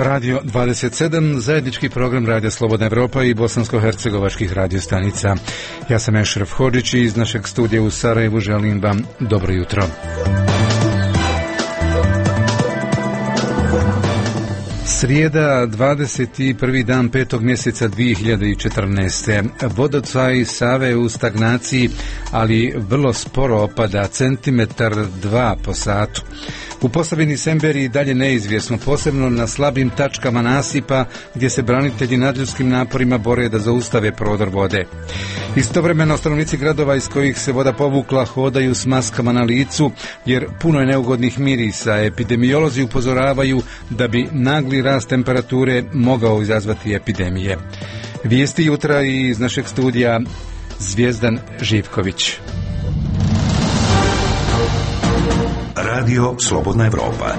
Radio 27, zajednički program Radija Slobodna Evropa i bosansko-hercegovačkih radiostanica. Ja sam Ešref Hodžić i iz našeg studija u Sarajevu želim vam dobro jutro. Srijeda, 21. dan 5. mjeseca 2014. Vodocaj Save u stagnaciji, ali vrlo sporo opada, centimetar 2 po satu. U Posavini Semberi dalje neizvjesno, posebno na slabim tačkama nasipa gdje se branitelji nadljudskim naporima bore da zaustave prodor vode. Istovremeno stanovnici gradova iz kojih se voda povukla hodaju s maskama na licu jer puno je neugodnih mirisa. Epidemiolozi upozoravaju da bi nagli rast temperature mogao izazvati epidemije. Vijesti jutra iz našeg studija Zvijezdan Živković. Radio Slobodna Evropa.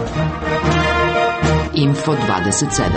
Info 27.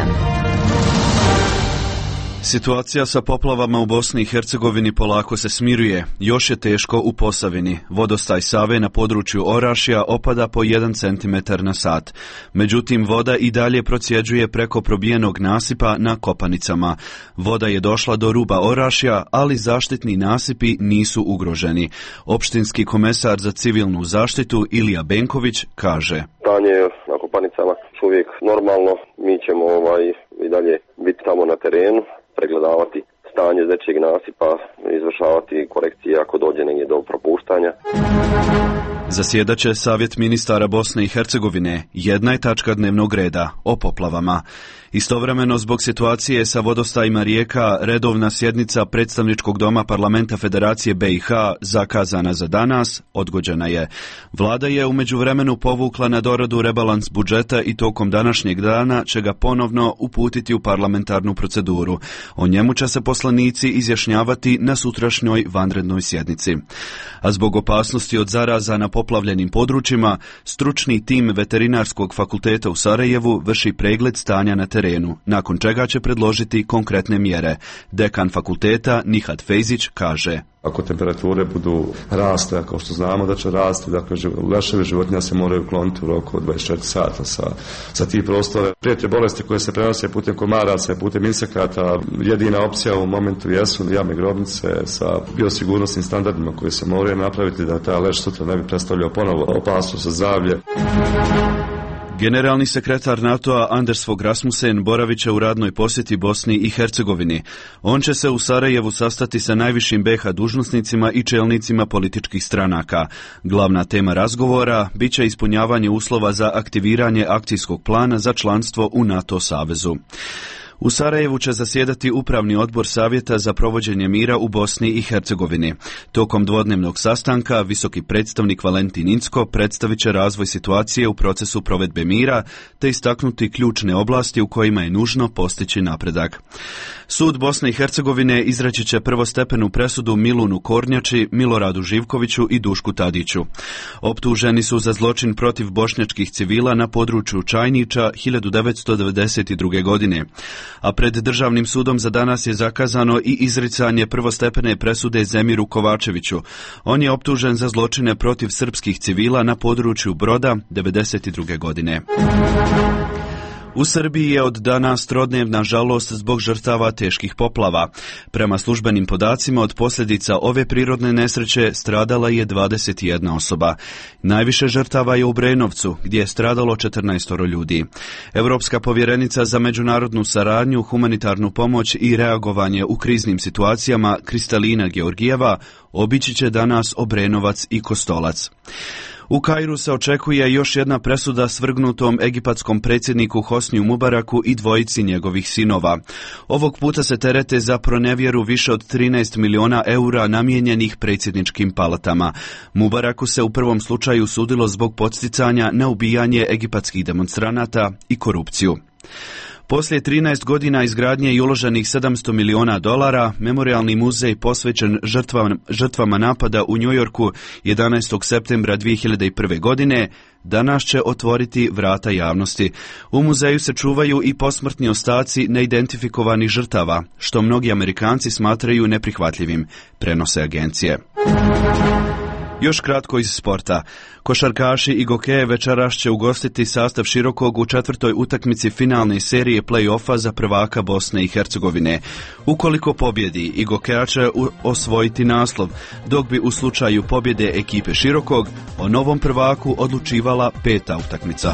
Situacija sa poplavama u Bosni i Hercegovini polako se smiruje. Još je teško u Posavini. Vodostaj Save na području Orašja opada po 1 cm na sat. Međutim, voda i dalje procjeđuje preko probijenog nasipa na Kopanicama. Voda je došla do ruba Orašja, ali zaštitni nasipi nisu ugroženi. Opštinski komesar za civilnu zaštitu Ilija Benković kaže: Stanje na Kopanicama je uvijek normalno. Mi ćemo i dalje biti tamo na terenu, pregledavati stanje zečjeg nasipa, izvršavati korekcije ako dođe negdje do propuštanja. Zasjedaće Savjet ministara Bosne i Hercegovine. Jedna je tačka dnevnog reda o poplavama. Istovremeno, zbog situacije sa vodostajima rijeka, redovna sjednica predstavničkog doma Parlamenta Federacije BiH zakazana za danas odgođena je. Vlada je u međuvremenu povukla na doradu rebalans budžeta i tokom današnjeg dana će ga ponovno uputiti u parlamentarnu proceduru. O njemu će se poslanici izjašnjavati na sutrašnjoj vanrednoj sjednici. A zbog opasnosti od zaraza na poplavljenim područjima, stručni tim Veterinarskog fakulteta u Sarajevu vrši pregled stanja na terenu, nakon čega će predložiti konkretne mjere. Dekan fakulteta Nihat Fejzić kaže: Ako temperature budu rasle, kao što znamo da će rasti, dakle leševi životinja se moraju kloniti u roku od 24 sata sa tih prostora. Prijetnje bolesti koje se prenose putem komaraca i putem insekata, jedina opcija u momentu jesu javne grobnice sa biosigurnosnim standardima koji se moraju napraviti da taj leš sutra ne bi predstavljao ponovo opasnost za zdravlje. Generalni sekretar NATO-a Anders Fogh Rasmussen boravit će u radnoj posjeti Bosni i Hercegovini. On će se u Sarajevu sastati sa najvišim BiH dužnosnicima i čelnicima političkih stranaka. Glavna tema razgovora bit će ispunjavanje uslova za aktiviranje akcijskog plana za članstvo u NATO savezu. U Sarajevu će zasjedati Upravni odbor Savjeta za provođenje mira u Bosni i Hercegovini. Tokom dvodnevnog sastanka visoki predstavnik Valentin Incko predstavit će razvoj situacije u procesu provedbe mira te istaknuti ključne oblasti u kojima je nužno postići napredak. Sud Bosne i Hercegovine izreći će prvostepenu presudu Milunu Kornjači, Miloradu Živkoviću i Dušku Tadiću. Optuženi su za zločin protiv bošnjačkih civila na području Čajnića 1992. godine. A pred Državnim sudom za danas je zakazano i izricanje prvostepene presude Zemiru Kovačeviću. On je optužen za zločine protiv srpskih civila na području Broda 1992. godine. U Srbiji je od danas trodnevna žalost zbog žrtava teških poplava. Prema službenim podacima, od posljedica ove prirodne nesreće stradala je 21 osoba. Najviše žrtava je u Brenovcu, gdje je stradalo 14 ljudi. Europska povjerenica za međunarodnu saradnju, humanitarnu pomoć i reagovanje u kriznim situacijama Kristalina Georgijeva obići će danas Obrenovac i Kostolac. U Kairu se očekuje još jedna presuda svrgnutom egipatskom predsjedniku Hosniju Mubaraku i dvojici njegovih sinova. Ovog puta se terete za pronevjeru više od 13 miliona eura namijenjenih predsjedničkim palatama. Mubaraku se u prvom slučaju sudilo zbog podsticanja na ubijanje egipatskih demonstranata i korupciju. Poslije 13 godina izgradnje i uloženih $700 miliona, Memorijalni muzej posvećen žrtvama napada u Njujorku 11. septembra 2001. godine danas će otvoriti vrata javnosti. U muzeju se čuvaju i posmrtni ostaci neidentifikovanih žrtava, što mnogi Amerikanci smatraju neprihvatljivim, prenose agencije. Još kratko iz sporta. Košarkaši i Gokeje večeras će ugostiti sastav Širokog u 4. utakmici finalne serije play-offa za prvaka Bosne i Hercegovine. Ukoliko pobjedi, i Gokeja će osvojiti naslov, dok bi u slučaju pobjede ekipe Širokog o novom prvaku odlučivala 5. utakmica.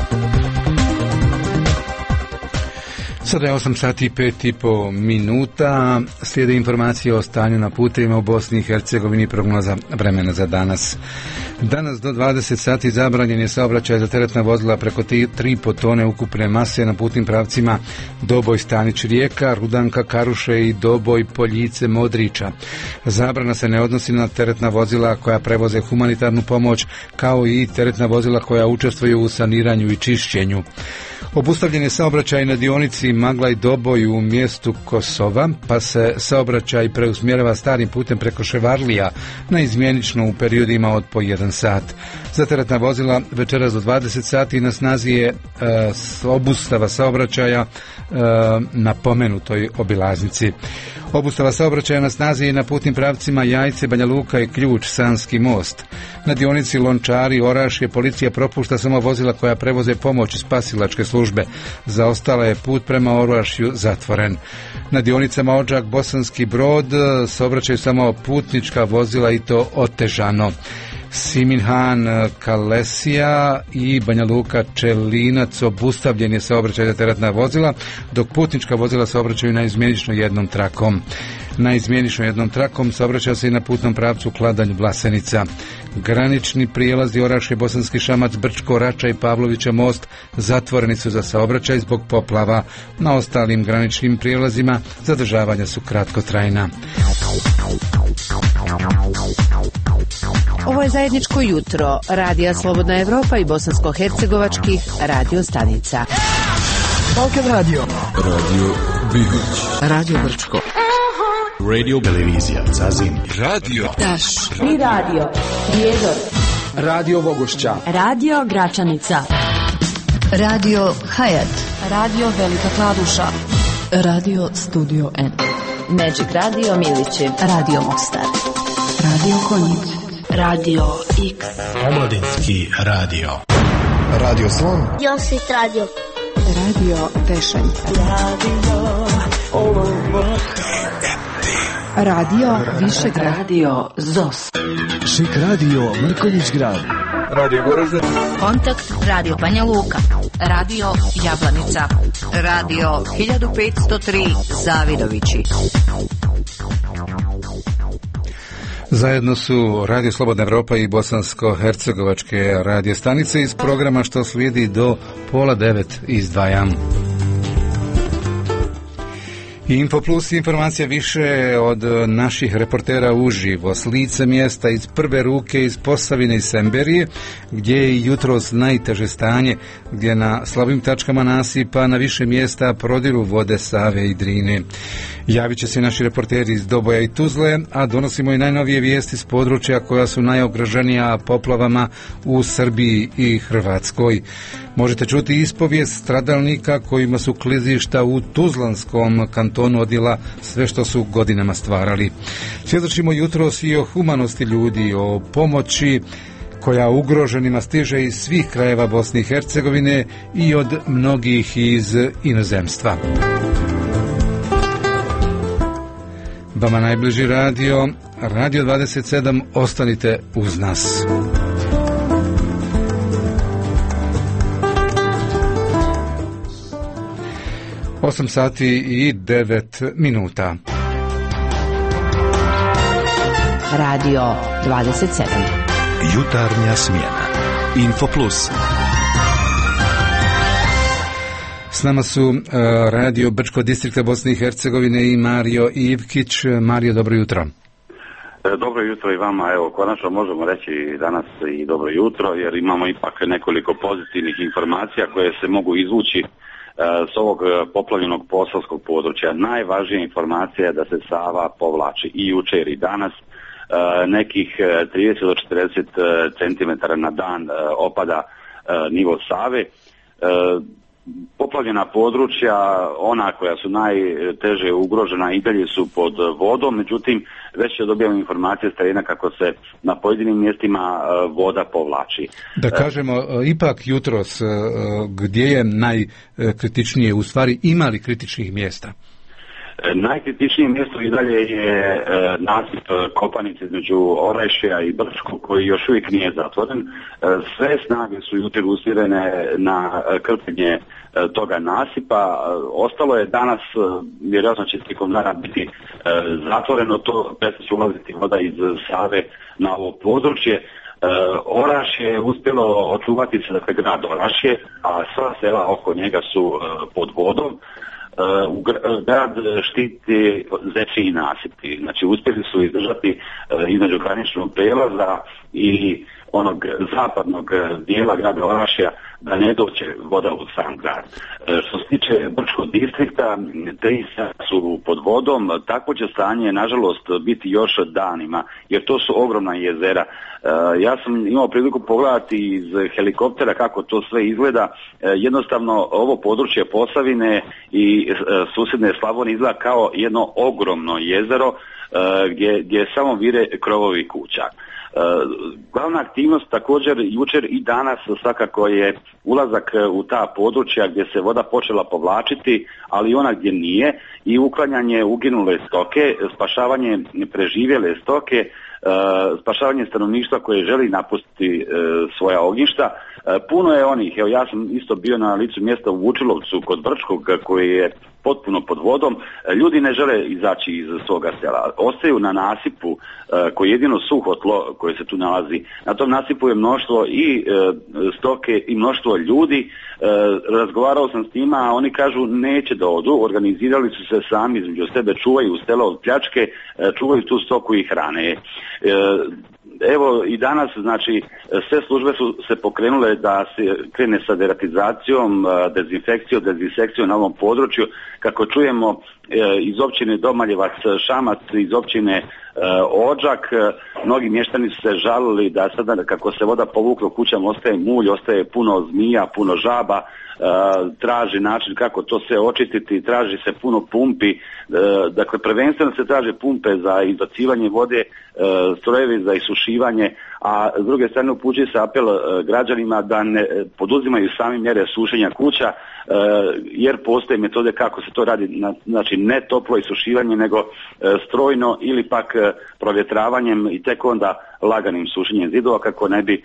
Sada je 8 sati i 5,5 minuta. Slijede informacije o stanju na putevima u Bosni i Hercegovini, prognoza vremena za danas. Danas do 20 sati zabranjen je saobraćaj za teretna vozila preko 3,5 tone ukupne mase na putnim pravcima Doboj Stanić Rijeka, Rudanka Karuše i Doboj Poljice Modrića. Zabrana se ne odnosi na teretna vozila koja prevoze humanitarnu pomoć, kao i teretna vozila koja učestvuju u saniranju i čišćenju. Obustavljen je saobraćaj na dionici Maglaj Doboj u mjestu Kosova, pa se saobraćaj preusmjerava starim putem preko Ševarlija na izmjenično u periodima od po 1 sat. Za teretna vozila večeras do 20 sati na snazi je obustava saobraćaja na pomenutoj obilaznici. Obustava saobraćaja na snazi je na putnim pravcima Jajce, Banja Luka i Ključ, Sanski most. Na dionici Lončari, Orašje, policija propušta samo vozila koja prevoze pomoć i spasilačke službe. Za ostale je put prema Orašju zatvoren. Na dionicama Odžak, Bosanski Brod saobraćaju samo putnička vozila i to otežano. Siminhan, Kalesija i Banja Luka Čelinac obustavljen je saobraćaj za teretna vozila, dok putnička vozila saobraćaju na izmjenično jednom trakom. Na izmjenično jednom trakom saobraća se i na putnom pravcu Kladanj Vlasenica. Granični prijelazi Orašje, Bosanski Šamac, Brčko, Rača i Pavlovića most zatvoreni su za saobraćaj zbog poplava. Na ostalim graničnim prijelazima zadržavanja su kratkotrajna. Ovo je zajedničko jutro Radija Slobodna Evropa i bosansko-hercegovačkih radio stanica. Balkan Radio, Radio Bihoć, Radio Brčko, Radio Televizija Zazin, Radio Taš i Radio Prijedor, Radio Vogošća, Radio Gračanica, Radio Hayat, Radio Velika Kladuša, Radio Studio N, Magic Radio Milići, Radio Mostar, Radio Konjic, Radio X, Omladinski radio, Radio Slon, Josit Radio, Radio Pešalj, Radio Višegrad, Radio ZOS, Šik Radio Mrkonjić Grad, Radio Goražde, Kontakt Radio Banja Luka, Radio Jablanica, Radio 1503 Zavidovići. Zajedno su Radio Slobodna Evropa i bosansko-hercegovačke radio stanice. Iz programa što slijedi do 8:30 izdvajam. Infoplus, informacija više od naših reportera uživo, s lice mjesta, iz prve ruke, iz Posavine i Semberije, gdje je jutros najteže stanje, gdje na slabim tačkama nasipa na više mjesta prodiru vode Save i Drine. Javit će se naši reporteri iz Doboja i Tuzle, a donosimo i najnovije vijesti s područja koja su najugroženija poplavama u Srbiji i Hrvatskoj. Možete čuti ispovijest stradalnika kojima su klizišta u Tuzlanskom kantonu odjela sve što su godinama stvarali. Svjedočimo jutros i o humanosti ljudi, o pomoći koja ugroženima stiže iz svih krajeva Bosne i Hercegovine i od mnogih iz inozemstva. Vama najbliži radio, Radio 27, ostanite uz nas. Osam sati i 9 minuta. Radio 27. Jutarnja smjena. Infoplus. S nama su radio Brčko distrikta Bosne i Hercegovine i Mario Ivkić. Mario, dobro jutro. Dobro jutro i vama, evo, konačno možemo reći danas i dobro jutro, jer imamo ipak nekoliko pozitivnih informacija koje se mogu izvući s ovog poplavljenog posavskog područja. Najvažnija informacija je da se Sava povlači i jučer i danas. Nekih 30 do 40 centimetara na dan opada nivo Save. poplavljena područja, ona koja su najteže ugrožena i dalje su pod vodom, međutim već dobijamo informacije s terena kako se na pojedinim mjestima voda povlači. Da kažemo, ipak jutros gdje je najkritičnije, u stvari ima li kritičnih mjesta? Najkritičnije mjesto i dalje je nasip Kopanice između Orešija i Brčkog koji još uvijek nije zatvoren. Sve snage su jučer usmjerene na krpljenje toga nasipa. Ostalo je danas, vjerojatno će tijekom dana biti zatvoreno, to će ulaziti voda iz Save na ovo područje. Orašje je uspjelo očuvati se, dakle grad Orašje, a sva sela oko njega su pod vodom. Grad štiti zečiji nasipi, znači uspjeli su izdržati između graničnog prijelaza i onog zapadnog dijela grada Orašja da ne dođe voda u sam grad. Što se tiče Brčkog distrikta, te su pod vodom, takvo će stanje nažalost biti još danima, jer to su ogromna jezera. Ja sam imao priliku pogledati iz helikoptera kako to sve izgleda. Jednostavno ovo područje Posavine i susjedne Slavonije izgleda kao jedno ogromno jezero gdje samo vire krovovi kuća. Glavna aktivnost također jučer i danas svakako je ulazak u ta područja gdje se voda počela povlačiti, ali i ona gdje nije, i uklanjanje uginule stoke, spašavanje preživjele stoke, spašavanje stanovništva koje želi napustiti svoja ognjišta. Puno je onih, evo ja sam isto bio na licu mjesta u Vučilovcu kod Brčkog koji je potpuno pod vodom. Ljudi ne žele izaći iz svoga sela, ostaju na nasipu koji je jedino suho tlo koje se tu nalazi. Na tom nasipu je mnoštvo i stoke i mnoštvo ljudi. Razgovarao sam s njima, a oni kažu neće da odu, organizirali su se sami između sebe, čuvaju selo od pljačke, čuvaju tu stoku i hrane. Evo i danas, znači, sve službe su se pokrenule da se krene sa deratizacijom, dezinfekcijom na ovom području. Kako čujemo iz općine Domaljevac, Šamac, iz općine Odžak, mnogi mještani su se žalili da sada kako se voda povukla u kućama ostaje mulj, ostaje puno zmija, puno žaba, traži način kako to sve očistiti, traži se puno pumpi, dakle prvenstveno se traže pumpe za izbacivanje vode, strojevi za isušivanje, a s druge strane upućuje se apel građanima da ne poduzimaju sami mjere sušenja kuća, jer postoje metode kako se to radi, znači ne toplo isušivanje nego strojno ili pak provjetravanjem i tek onda laganim sušenjem zidova kako ne bi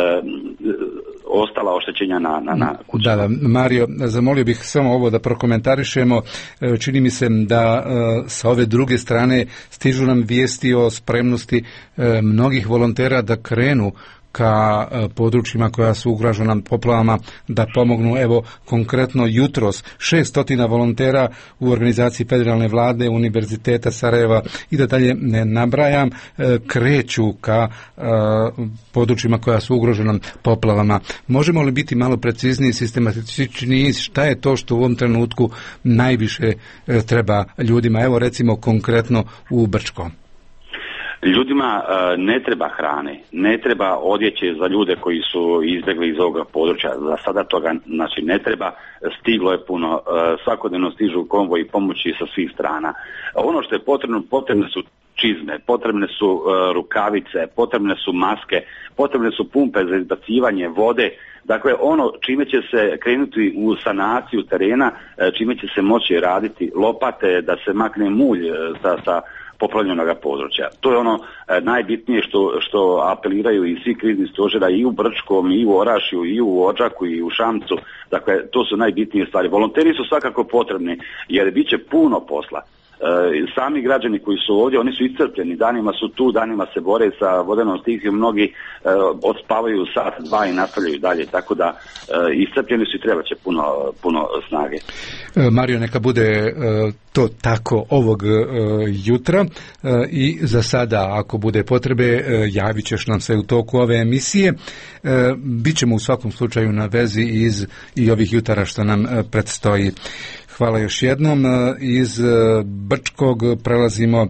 ostala oštećenja na kući. Da, Mario, zamolio bih samo ovo da prokomentarišemo. Čini mi se da sa ove druge strane stižu nam vijesti o spremnosti mnogih volontera da krenu ka područjima koja su ugrožena poplavama da pomognu. Evo konkretno jutros 600 volontera u organizaciji federalne vlade, Univerziteta Sarajeva i da dalje ne nabrajam, kreću ka područjima koja su ugrožena poplavama. Možemo li biti malo precizniji, sistematičniji, šta je to što u ovom trenutku najviše treba ljudima? Evo recimo konkretno u Brčkom. Ljudima ne treba hrane, ne treba odjeće za ljude koji su izbjegli iz ovoga područja. Za sada toga znači ne treba, stiglo je puno, svakodnevno stižu konvoji pomoći sa svih strana. Ono što je potrebne su čizme, potrebne su rukavice, potrebne su maske, potrebne su pumpe za izbacivanje vode. Dakle, ono čime će se krenuti u sanaciju terena, čime će se moći raditi lopate, da se makne mulj sa poplavljenog područja. To je ono najbitnije što apeliraju i svi krizni stožera i u Brčkom, i u Orašju, i u Odžaku, i u Šamcu. Dakle, to su najbitnije stvari. Volonteri su svakako potrebni jer bit će puno posla. Sami građani koji su ovdje, oni su iscrpljeni, danima su tu, danima se bore sa vodenom stihijom, mnogi odspavaju sat, dva i nastavljaju dalje, tako da iscrpljeni su i treba će puno snage. Mario, neka bude to tako ovog jutra i za sada, ako bude potrebe, javit ćeš nam se u toku ove emisije. Bićemo u svakom slučaju na vezi i ovih jutara što nam predstoji. Hvala još jednom. Iz Brčkog prelazimo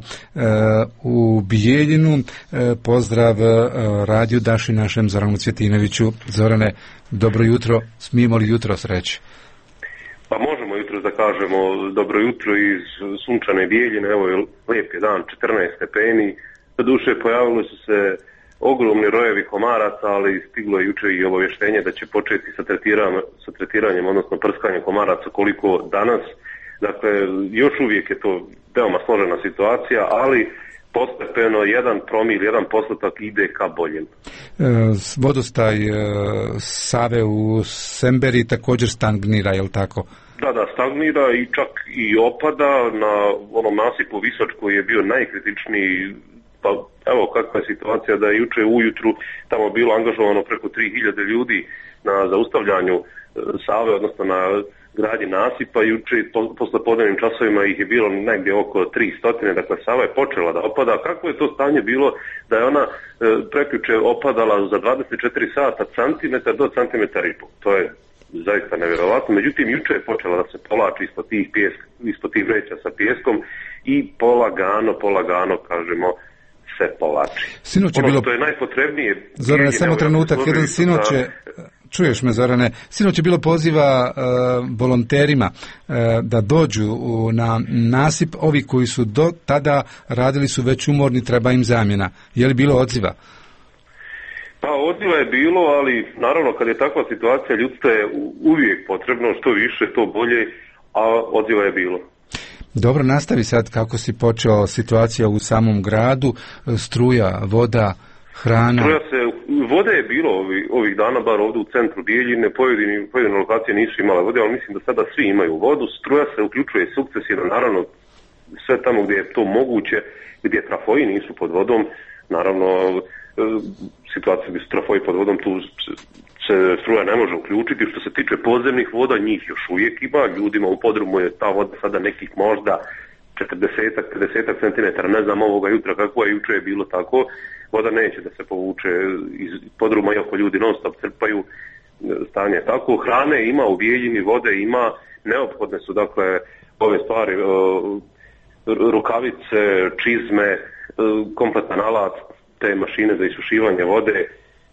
u Bijeljinu. Pozdrav radiju Daši našem Zoranu Cvjetinoviću. Zorane, dobro jutro. Smijemo li jutro sreći? Pa možemo jutro da kažemo dobro jutro iz sunčane Bijeljine, evo je lijep je dan, 14 stepeni, doduše pojavili su se ogromni rojevi komaraca, ali stiglo je juče i obavještenje da će početi sa tretiranjem, odnosno prskanjem komaraca koliko danas. Dakle, još uvijek je to veoma složena situacija, ali postepeno 1 promil, 1% ide ka boljem. Vodostaj Save u Semberi također stagnira, je li tako? Da, stagnira i čak i opada na onom nasipu Visoč koji je bio najkritičniji. Pa evo kakva je situacija da je juče ujutru tamo bilo angažovano preko 3000 ljudi na zaustavljanju Save, odnosno na gradnji nasipa. Juče posle podnevnim časovima ih je bilo negdje oko 300, dakle Sava je počela da opada. Kako je to stanje bilo da je ona prekjuče opadala za 24 sata centimetar do centimetar i pol? To je zaista nevjerovatno. Međutim, juče je počela da se povlači ispod tih vreća sa pijeskom i polagano, kažemo, se povlači. Sinoć je ono bilo... što je najpotrebnije... Zorane, samo trenutak, jedan sinoć je... Čuješ me, Zorane, sinoć je bilo poziva volonterima da dođu na nasip. Ovi koji su do tada radili su već umorni, treba im zamjena. Je li bilo odziva? Pa odziva je bilo, ali naravno kad je takva situacija ljudstva je uvijek potrebno, što više to bolje, a odziva je bilo. Dobro, nastavi sad kako si počeo situacija u samom gradu, struja, voda, hrana. Vode je bilo ovih dana, bar ovdje u centru Bijeljine, pojedine lokacije nisu imale vode, ali mislim da sada svi imaju vodu. Struja se uključuje sukcesivno, naravno sve tamo gdje je to moguće, gdje trafoji nisu pod vodom, naravno situacija gdje su trafoji pod vodom, tu se struja ne može uključiti. Što se tiče podzemnih voda, njih još uvijek ima, ljudima u podrumu je ta voda sada nekih možda 40-50 cm, ne znam ovoga jutra kako je, juče je bilo tako, voda neće da se povuče iz podruma, iako ljudi non stop crpaju, stanje je tako. Hrane ima u Bijeljini, vode ima, neophodne su dakle ove stvari, rukavice, čizme, kompletan alat, te mašine za isušivanje vode,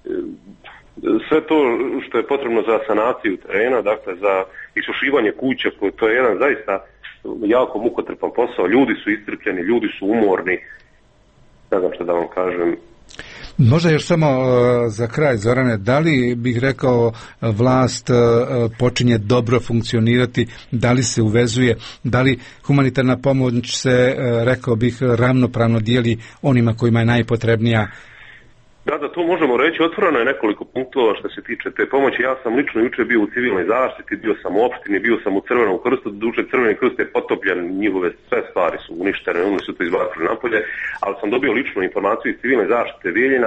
sve to što je potrebno za sanaciju terena, dakle za isušivanje kuća, to je jedan zaista jako mukotrpan posao, ljudi su iscrpljeni, ljudi su umorni, ne znam što da vam kažem. Možda još samo za kraj, Zorane, da li bih rekao vlast počinje dobro funkcionirati, da li se uvezuje, da li humanitarna pomoć se, rekao bih, ravnopravno dijeli onima kojima je najpotrebnija? Da, to možemo reći. Otvoreno je nekoliko punktova što se tiče te pomoći. Ja sam lično jučer bio u civilnoj zaštiti, bio sam u opštini, bio sam u Crvenom krstu, doduše Crveni krst je potopljen, njihove sve stvari su uništene, oni su to izbacili napolje, ali sam dobio ličnu informaciju iz civilne zaštite Bijeljina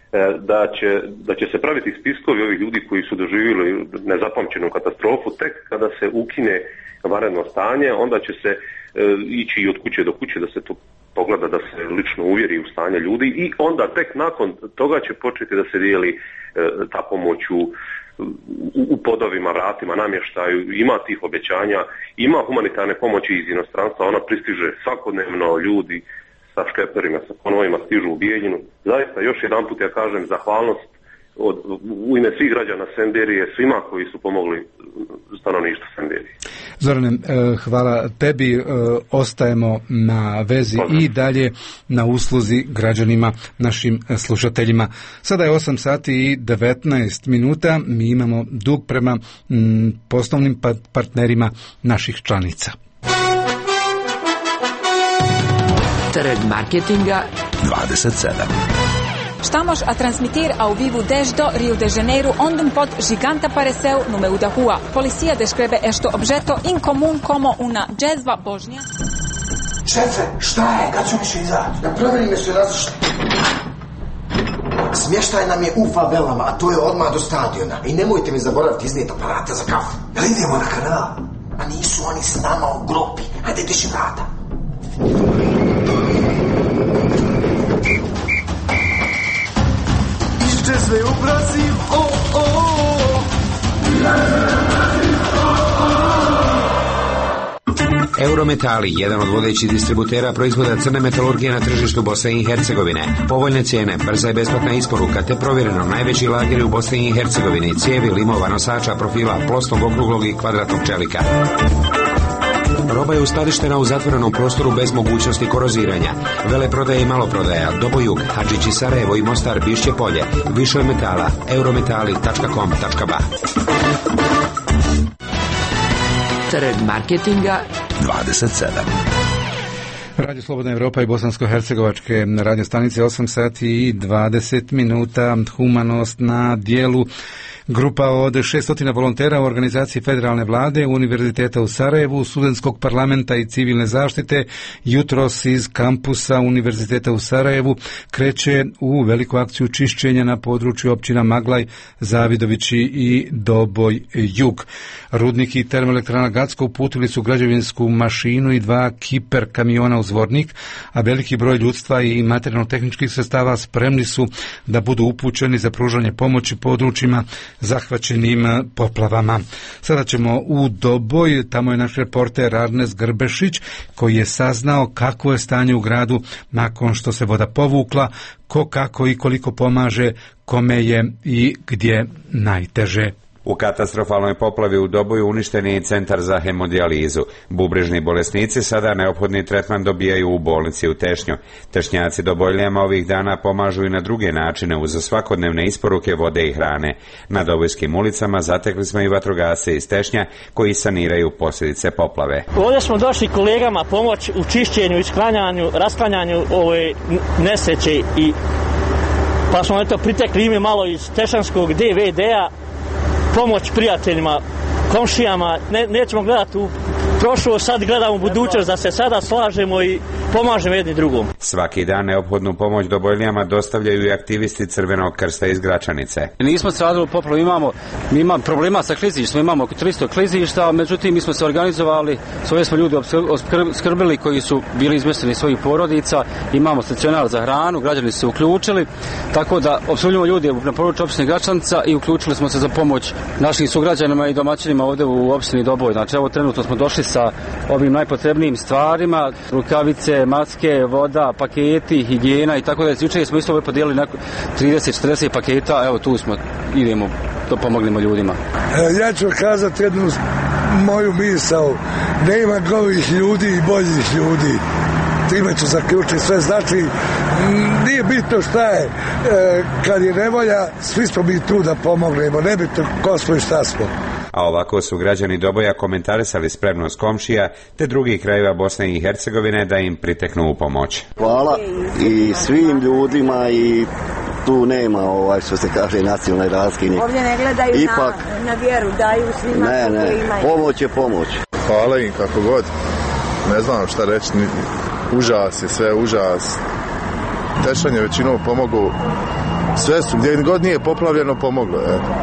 da će se praviti spiskovi ovih ljudi koji su doživjeli nezapamćenu katastrofu. Tek kada se ukine vanredno stanje, onda će se ići i od kuće do kuće da se to pogleda, da se lično uvjeri u stanje ljudi i onda tek nakon toga će početi da se dijeli ta pomoć u podovima, vratima, namještaju. Ima tih obećanja, ima humanitarne pomoći iz inostranstva, ona pristiže svakodnevno, ljudi sa škeperima, sa konvojima stižu u Bijeljinu. Zaista još jedan put ja kažem zahvalnost u ime svih građana Semberije, svima koji su pomogli stanovništvu Semberije. Zorane, hvala tebi, ostajemo na vezi i dalje na usluzi građanima, našim slušateljima. Sada je 8 sati i 19 minuta, mi imamo dug prema poslovnim partnerima naših članica. Trg marketinga 27. Estamos a transmitir ao vivo desde Rio de Janeiro, onde pode gigante apareceu no meio da rua. Policia descreve este objeto incomum como uma jezva božnja. Šefe, šta je? Kad su više izaći? Da provjerime su razišli. Smještaj nam je u favelama, a to je odmah do stadiona. I nemojte mi zaboraviti iznijeti aparate za kafu. Jel idemo na kanal? A nisu oni s nama u grupi. Hajde, diši vrata. Iščezve u Brazil, Eurometali, jedan od vodećih distributera proizvoda crne metalurgije na tržištu Bosne i Hercegovine. Povoljne cijene, brza i besplatna isporuka te provjereno najveći lageri u Bosni i Hercegovini, cijevi, limova, nosača, profila, plosnog, okruglog i kvadratnog čelika. Roba je uskladištena u zatvorenom prostoru bez mogućnosti koroziranja. Veleprodaja i maloprodaja, Dobojug, Hadžići Sarajevo i Mostar, Bišće Polje. Više od metala, eurometali.com.ba. Trg marketinga 27. Radio Slobodna Evropa i bosansko-hercegovačke radio stanice, 8 sati i 20 minuta, humanost na dijelu. Grupa od 600 volontera u organizaciji Federalne vlade, Univerziteta u Sarajevu, Studentskog parlamenta i civilne zaštite jutros iz kampusa Univerziteta u Sarajevu kreće u veliku akciju čišćenja na području općina Maglaj, Zavidovići i Doboj Jug. Rudnik i termoelektrana Gacko uputili su građevinsku mašinu i 2 kiper kamiona u Zvornik, a veliki broj ljudstva i materijalno-tehničkih sredstava spremni su da budu upućeni za pružanje pomoći područjima zahvaćenim poplavama. Sada ćemo u Doboj, tamo je naš reporter Arnes Grbešić koji je saznao kakvo je stanje u gradu nakon što se voda povukla, ko, kako i koliko pomaže, kome je i gdje najteže. U katastrofalnoj poplavi u Doboju uništen je i centar za hemodijalizu. Bubrežni bolesnici sada neophodni tretman dobijaju u bolnici u Tešnju. Tešnjaci Dobojljama ovih dana pomažu i na druge načine uz svakodnevne isporuke vode i hrane. Na dobojskim ulicama zatekli smo i vatrogasce iz Tešnja koji saniraju posljedice poplave. Ovdje smo došli kolegama pomoć u čišćenju, isklanjanju, rasklanjanju ove nesreće pa smo pritekli ime malo iz Tešanskog DVD-a, pomoć prijateljima, komšijama, nećemo gledati u prošlost, sad gledamo budućnost, da se sada slažemo i pomažemo jedni drugom. Svaki dan neophodnu pomoć Dobojlijama dostavljaju i aktivisti Crvenog krsta iz Gračanice. Nismo stradili u poplavu, mi imamo problema sa klizištima, imamo oko 300 klizišta, međutim mi smo se organizovali, svoje smo ljudi skrbili koji su bili izmješteni svojih porodica, imamo stacionar za hranu, građani su se uključili, tako da opskrbljujemo ljudi na području opštine Gračanica i uključili smo se za pomoć našim sugrađanima i domaćinima ovdje u opštini Doboj. Znači evo trenutno smo došli sa ovim najpotrebnijim stvarima, rukavice, maske, voda, paketi, higijena i tako da. Jučer smo isto podijelili 30-40 paketa, evo tu smo, idemo, to pomognemo ljudima. Ja ću kazati jednu moju misao, nema govih ljudi i boljih ljudi. Time ću zaključiti sve, znači nije bitno šta je, kad je nevolja, svi smo mi tu da pomognemo, ne bitno ko smo i šta smo. A ovako su građani Doboja komentarisali spremnost komšija te drugih krajeva Bosne i Hercegovine da im priteknu u pomoć. Hvala i svim ljudima i tu nema što se kaže nacionalne razkinje. Ovdje ne gledaju ipak, na vjeru, daju svima koji imaju. Pomoć je pomoć. Hvala im kako god, ne znam šta reći, užas je sve, užas. Tešanje većinom pomogu, sve su, gdje god nije poplavljeno pomoglo.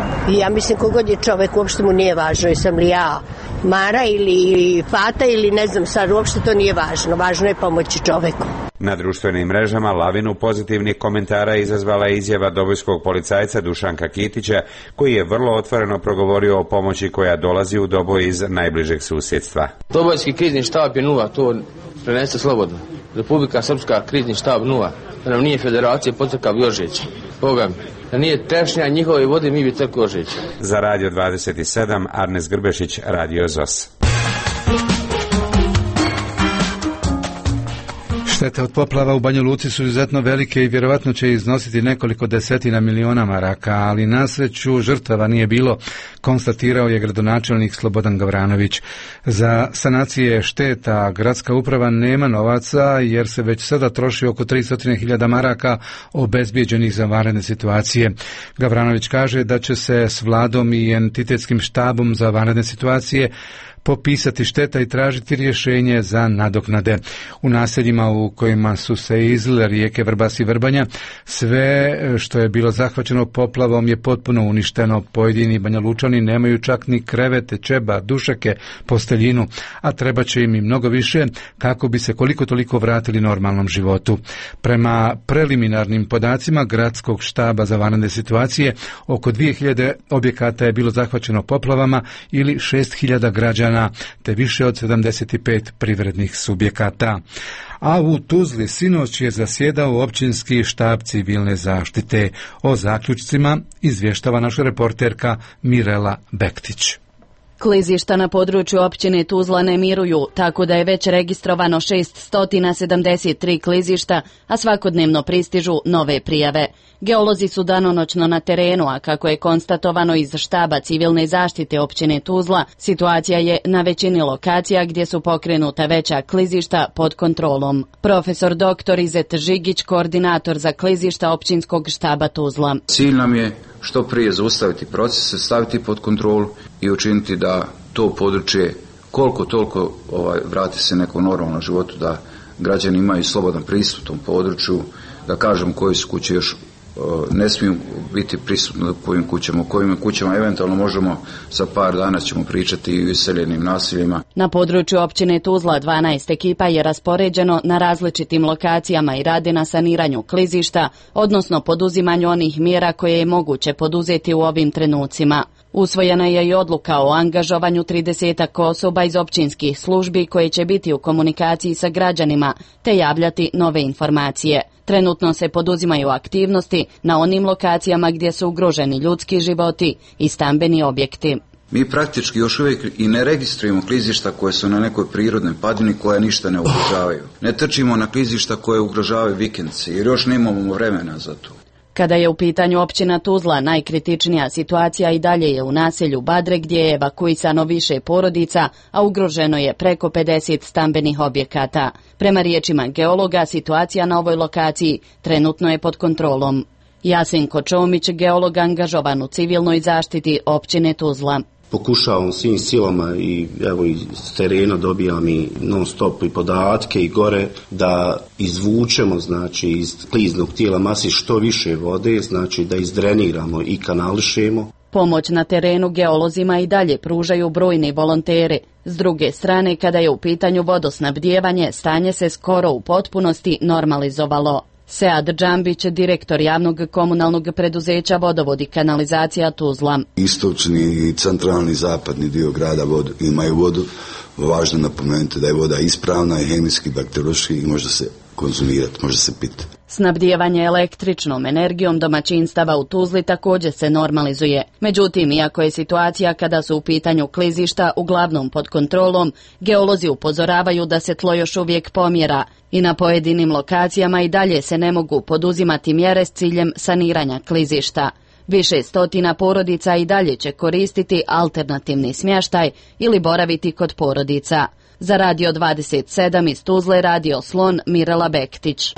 Ja mislim kogod je čovjek, uopšte mu nije važno, jesam li ja Mara ili Fata ili ne znam sad, uopšte to nije važno, važno je pomoći čovjeku. Na društvenim mrežama lavinu pozitivnih komentara izazvala je izjava dobojskog policajca Dušanka Kitića, koji je vrlo otvoreno progovorio o pomoći koja dolazi u Doboj iz najbližeg susjedstva. Dobojski krizni štab je 0, to preneste slobodno. Republika Srpska krizni štab 0, da nam nije federacija potrkav Jožić. Boga mi, da nije Tešnja njihove vode, mi bi trko Jožić. Za Radio 27, Arnes Grbešić, Radio ZOS. Štete od poplava u Banja Luci su izuzetno velike i vjerovatno će iznositi nekoliko desetina miliona maraka, ali na sreću žrtava nije bilo, konstatirao je gradonačelnik Slobodan Gavranović. Za sanacije šteta gradska uprava nema novaca jer se već sada troši oko 300.000 maraka obezbijeđenih za vanredne situacije. Gavranović kaže da će se s vladom i entitetskim štabom za vanredne situacije popisati šteta i tražiti rješenje za nadoknade. U naseljima u kojima su se izlile rijeke Vrbas i Vrbanja, sve što je bilo zahvaćeno poplavom je potpuno uništeno. Pojedini Banja Lučani nemaju čak ni krevete, čeba, dušeke, posteljinu, a treba će im i mnogo više kako bi se koliko toliko vratili normalnom životu. Prema preliminarnim podacima gradskog štaba za vanredne situacije, oko 2000 objekata je bilo zahvaćeno poplavama ili 6.000 građana građana te više od 75 privrednih subjekata. A u Tuzli sinoć je zasjedao općinski štab civilne zaštite. O zaključcima izvještava naša reporterka Mirela Bektić. Klizišta na području općine Tuzla ne miruju, tako da je već registrovano 673 klizišta, a svakodnevno pristižu nove prijave. Geolozi su danonoćno na terenu, a kako je konstatovano iz štaba civilne zaštite općine Tuzla, situacija je na većini lokacija gdje su pokrenuta veća klizišta pod kontrolom. Profesor dr. Izet Žigić, koordinator za klizišta općinskog štaba Tuzla. Cilj nam je što prije zaustaviti procese, staviti pod kontrolu i učiniti da to područje koliko toliko vrati se nekom normalnom životu, da građani imaju slobodan pristup tom području, da kažem koje su kuće još ne smiju biti prisutne, kojim kućama eventualno možemo za par dana ćemo pričati i u iseljenim naseljima. Na području općine Tuzla 12 ekipa je raspoređeno na različitim lokacijama i rade na saniranju klizišta, odnosno poduzimanju onih mjera koje je moguće poduzeti u ovim trenucima. Usvojena je i odluka o angažovanju 30 osoba iz općinskih službi koje će biti u komunikaciji sa građanima te javljati nove informacije. Trenutno se poduzimaju aktivnosti na onim lokacijama gdje su ugroženi ljudski životi i stambeni objekti. Mi praktički još uvijek i ne registrujemo klizišta koje su na nekoj prirodnoj padini koja ništa ne ugrožavaju. Ne trčimo na klizišta koje ugrožavaju vikendci jer još nemamo vremena za to. Kada je u pitanju općina Tuzla, najkritičnija situacija i dalje je u naselju Badre gdje je evakuisano više porodica, a ugroženo je preko 50 stambenih objekata. Prema riječima geologa, situacija na ovoj lokaciji trenutno je pod kontrolom. Jasenko Čomić, geolog angažovan u civilnoj zaštiti općine Tuzla. Pokušavam svim silama i evo iz terena dobijam i non stop i podatke i gore da izvučemo znači iz kliznog tijela masi što više vode, znači da izdreniramo i kanališemo. Pomoć na terenu geolozima i dalje pružaju brojni volonteri. S druge strane, kada je u pitanju vodosnabdijevanje, stanje se skoro u potpunosti normalizovalo. Sead Džambić, direktor javnog komunalnog preduzeća Vodovod i kanalizacija Tuzla. Istočni i centralni zapadni dio grada imaju vodu. Važno napomenuti da je voda ispravna i hemijski, bakteriološki i može se konzumirati, može se piti. Snabdijevanje električnom energijom domaćinstava u Tuzli također se normalizuje. Međutim, iako je situacija kada su u pitanju klizišta uglavnom pod kontrolom, geolozi upozoravaju da se tlo još uvijek pomjera i na pojedinim lokacijama i dalje se ne mogu poduzimati mjere s ciljem saniranja klizišta. Više stotina porodica i dalje će koristiti alternativni smještaj ili boraviti kod porodica. Za Radio 27 iz Tuzle, Radio Slon, Mirela Bektić.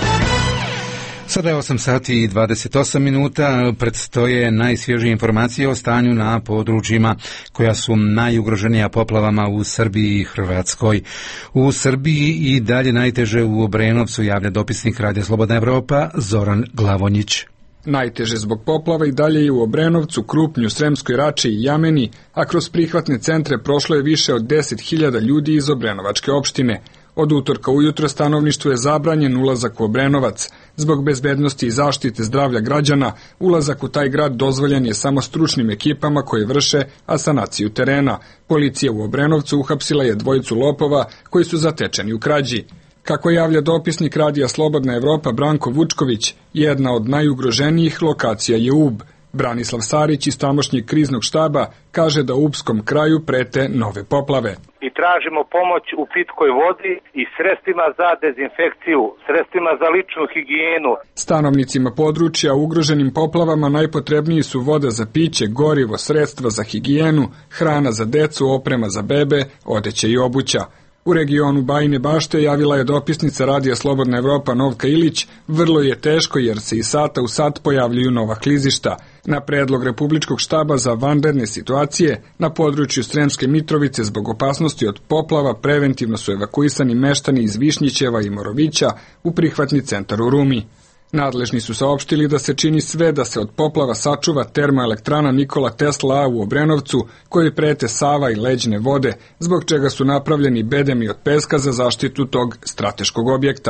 Sada je 8 sati i 28 minuta, predstoje najsvježije informacije o stanju na područjima koja su najugroženija poplavama u Srbiji i Hrvatskoj. U Srbiji i dalje najteže u Obrenovcu, javlja dopisnik Radija Slobodna Evropa Zoran Glavonjić. Najteže zbog poplava i dalje je u Obrenovcu, Krupnju, Sremskoj Rači i Jameni, a kroz prihvatne centre prošlo je više od 10.000 ljudi iz Obrenovačke opštine. Od utorka ujutro stanovništvu je zabranjen ulazak u Obrenovac. Zbog bezbednosti i zaštite zdravlja građana, ulazak u taj grad dozvoljen je samo stručnim ekipama koje vrše asanaciju terena. Policija u Obrenovcu uhapsila je 2 lopova koji su zatečeni u krađi. Kako javlja dopisnik Radija Slobodna Evropa Branko Vučković, jedna od najugroženijih lokacija je Ub. Branislav Sarić iz tamošnjeg kriznog štaba kaže da u Ubskom kraju prete nove poplave. I tražimo pomoć u pitkoj vodi i sredstvima za dezinfekciju, sredstvima za ličnu higijenu. Stanovnicima područja ugroženim poplavama najpotrebniji su voda za piće, gorivo, sredstva za higijenu, hrana za decu, oprema za bebe, odeća i obuća. U regionu Bajine Bašte javila je dopisnica Radija Slobodna Evropa Novka Ilić, vrlo je teško jer se iz sata u sat pojavljuju nova klizišta. Na predlog Republičkog štaba za vanredne situacije na području Sremske Mitrovice zbog opasnosti od poplava preventivno su evakuisani meštani iz Višnjićeva i Morovića u prihvatni centar u Rumi. Nadležni su saopštili da se čini sve da se od poplava sačuva termoelektrana Nikola Tesla A u Obrenovcu, koji prete Sava i leđne vode, zbog čega su napravljeni bedemi od peska za zaštitu tog strateškog objekta.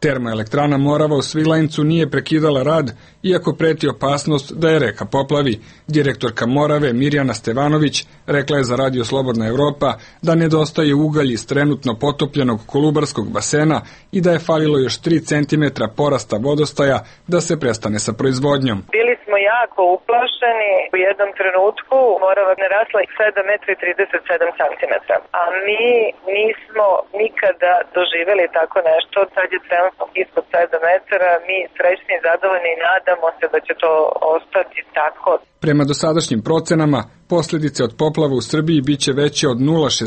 Termoelektrana Morava u Svilajncu nije prekidala rad, iako preti opasnost da je reka poplavi. Direktorka Morave Mirjana Stevanović rekla je za Radio Slobodna Evropa da nedostaje ugalj iz trenutno potopljenog Kolubarskog basena i da je falilo još 3 cm porasta vodostaja da se prestane sa proizvodnjom. Bili smo jako uplašeni, u jednom trenutku Morava narasla 7,37 cm, a mi nismo nikada doživjeli tako nešto. Sad je trenutno ispod 7 metara, mi srećni i zadovoljni i nadamo se da će to ostati tako. Prema dosadašnjim procenama, posljedice od poplava u Srbiji biće veće od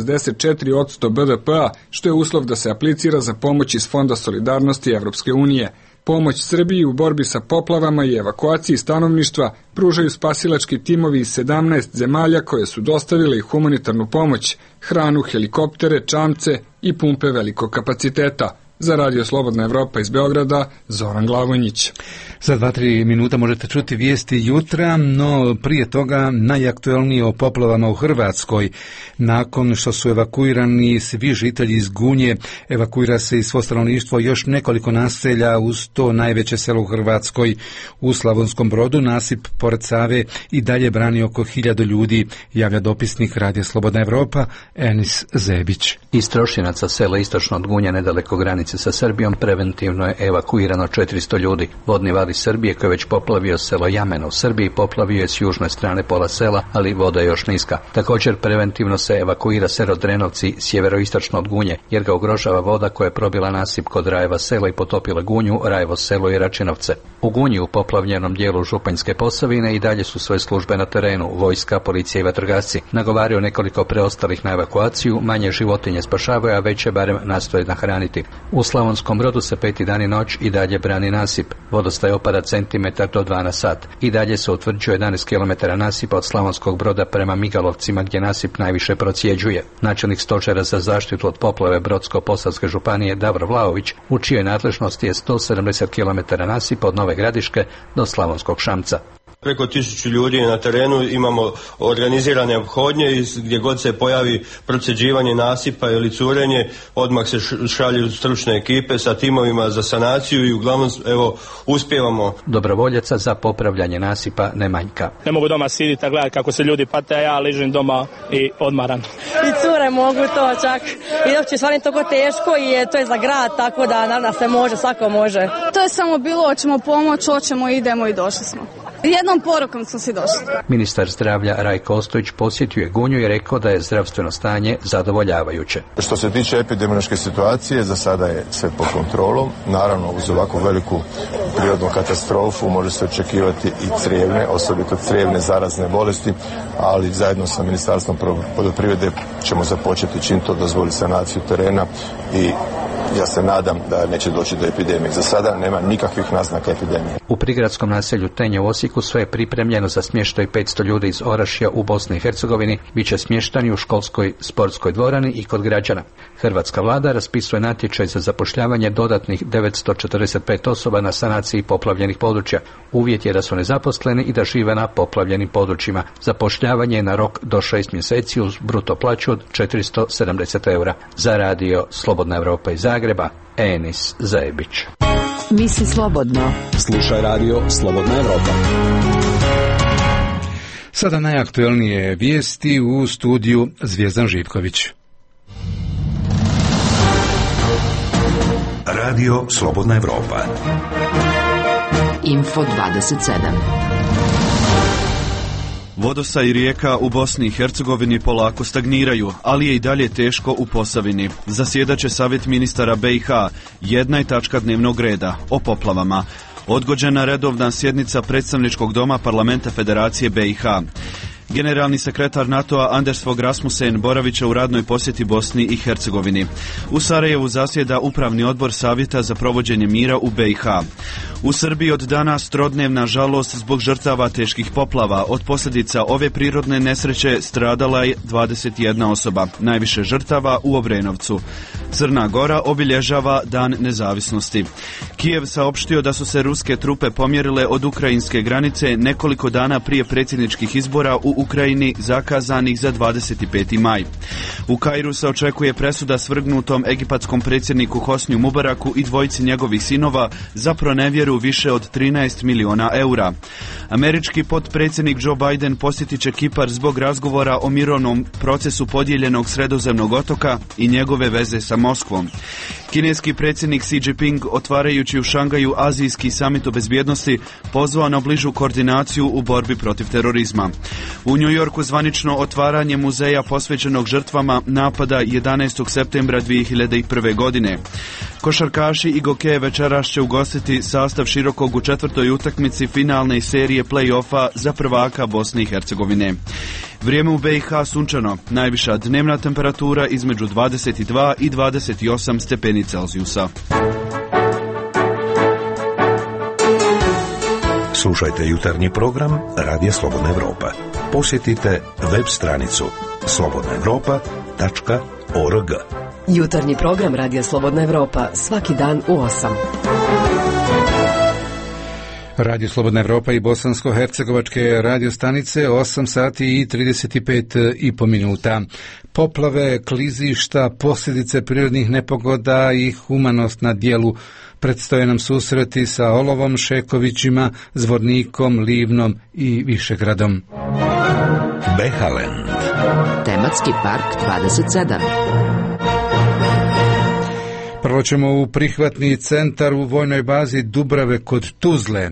0,64% BDP-a, što je uslov da se aplicira za pomoć iz Fonda solidarnosti Evropske unije. Pomoć Srbiji u borbi sa poplavama i evakuaciji stanovništva pružaju spasilački timovi iz 17 zemalja koje su dostavile i humanitarnu pomoć, hranu, helikoptere, čamce i pumpe velikog kapaciteta. Za Radio Slobodna Evropa iz Beograda, Zoran Glavonjić. Za 2-3 minuta možete čuti vijesti jutra, no prije toga najaktuelnije o poplavama u Hrvatskoj. Nakon što su evakuirani svi žitelji iz Gunje, evakuira se i svo stanovništvo još nekoliko naselja uz to najveće selo u Hrvatskoj. U Slavonskom Brodu nasip pored Save i dalje brani oko 1000 ljudi, javlja dopisnik Radio Slobodna Evropa Enis Zebić. Iz Trošinaca, sela istočno od Gunje, nedaleko granice sa Srbijom, preventivno je evakuirano 400 ljudi. Vodni val iz Srbije, koji je već poplavio selo Jameno u Srbiji, poplavio je s južne strane pola sela, ali voda je još niska. Također preventivno se evakuira selo Drenovci sjeveroistočno od Gunje, jer ga ugrožava voda koja je probila nasip kod Rajeva sela i potopila Gunju, Rajevo selo i Račinovce. U Gunji, u poplavljenom dijelu Županjske Posavine, i dalje su sve službe na terenu, vojska, policija i vatrogasci. Nagovaraju nekoliko preostalih na evakuaciju, manje životinje spašavaju, a veće barem nastoje nahraniti. U Slavonskom Brodu se 5. dan i noć i dalje brani nasip. Vodostaj opada centimetar do 2 na sat. I dalje se utvrđuje 11 km nasipa od Slavonskog Broda prema Migalovcima, gdje nasip najviše procjeđuje. Načelnik stožera za zaštitu od poplave Brodsko-posavske županije Davor Vlaović, u čijoj nadležnosti je 170 km nasipa od Nove Gradiške do Slavonskog Šamca. Preko 1000 ljudi je na terenu, imamo organizirane ophodnje i gdje god se pojavi procjeđivanje nasipa ili curenje, odmah se šalju stručne ekipe sa timovima za sanaciju i uglavnom uspijevamo. Dobrovoljaca za popravljanje nasipa ne manjka. Ne mogu doma siditi, gledati kako se ljudi pate, a ja ležim doma i odmaram. I cure mogu to čak. I dok će stvarno toliko teško i to je za grad, tako da naravno se može, svako može. To je samo bilo, hoćemo pomoć, hoćemo, idemo i došli smo. Jednom porukom smo si došli. Ministar zdravlja Rajko Ostojić posjetio je Gunju i rekao da je zdravstveno stanje zadovoljavajuće. Što se tiče epidemiološke situacije, za sada je sve pod kontrolom. Naravno, uz ovakvu veliku prirodnu katastrofu može se očekivati i crijevne, osobito crijevne zarazne bolesti, ali zajedno sa Ministarstvom poljoprivrede ćemo započeti čim to dozvoli sanaciju terena i ja se nadam da neće doći do epidemije. Za sada nema nikakvih naznaka epidemije. U prigradskom naselju Tenje u Osijeku sve je pripremljeno za smještaj 500 ljudi iz Orašja u Bosni i Hercegovini, bit će smještani u školskoj sportskoj dvorani i kod građana. Hrvatska vlada raspisuje natječaj za zapošljavanje dodatnih 945 osoba na sanaciji poplavljenih područja. Uvjet je da su nezaposleni i da žive na poplavljenim područjima. Zapošljavanje je na rok do 6 mjeseci uz bruto plaću od 470 eura. Za Radio Slobodna Evropa iz Zagreba, Enis Zajebić. Misli slobodno. Slušaj Radio Slobodna Evropa. Sada najaktuelnije vijesti u studiju Zvijezdan Živković. Radio Slobodna Evropa. Info 27. Vodostaj rijeka u Bosni i Hercegovini polako stagniraju, ali je i dalje teško u Posavini. Zasjedaće savjet ministara BiH, jedna je tačka dnevnog reda o poplavama. Odgođena redovna sjednica predstavničkog doma Parlamenta Federacije BiH. Generalni sekretar NATO-a Anders Fogh Rasmussen boravit će u radnoj posjeti Bosni i Hercegovini. U Sarajevu zasjeda upravni odbor Savjeta za provođenje mira u BiH. U Srbiji od danas trodnevna žalost zbog žrtava teških poplava. Od posljedica ove prirodne nesreće stradala je 21 osoba, najviše žrtava u Obrenovcu. Crna Gora obilježava Dan nezavisnosti. Kijev saopštio da su se ruske trupe pomjerile od ukrajinske granice nekoliko dana prije predsjedničkih izbora u Ukrajini zakazanih za 25. maj. U Kairu se očekuje presuda svrgnutom egipatskom predsjedniku Hosniju Mubaraku i dvojici njegovih sinova za pronevjeru više od 13 miliona eura. Američki potpredsjednik Joe Biden posjetit će Kipar zbog razgovora o mirovnom procesu podijeljenog Sredozemnog otoka i njegove veze sa Moskvom. Kineski predsjednik Xi Jinping, otvarajući u Šangaju azijski samit o bezbjednosti, pozvao na bližu koordinaciju u borbi protiv terorizma. U New Yorku zvanično otvaranje muzeja posvećenog žrtvama napada 11. septembra 2001. godine. Košarkaši i Gokeje večeras će ugostiti sastav Širokog u 4. utakmici finalne serije play-offa za prvaka Bosne i Hercegovine. Vrijeme u BiH sunčano, najviša dnevna temperatura između 22 i 28 stepeni Celzijusa. Slušajte jutarnji program Radija Slobodna Evropa. Posjetite web stranicu slobodnaevropa.org. Jutarnji program Radija Slobodna Evropa svaki dan u 8. Radio Slobodna Evropa i bosansko-hercegovačke radiostanice 8 sati i 35,5 minuta. Poplave, klizišta, posljedice prirodnih nepogoda i humanost na dijelu. Predstoje nam susreti sa Olovom, Šekovićima, Zvornikom, Livnom i Višegradom. Behaland. Tematski park 27. Prvo ćemo u prihvatni centar u vojnoj bazi Dubrave kod Tuzle.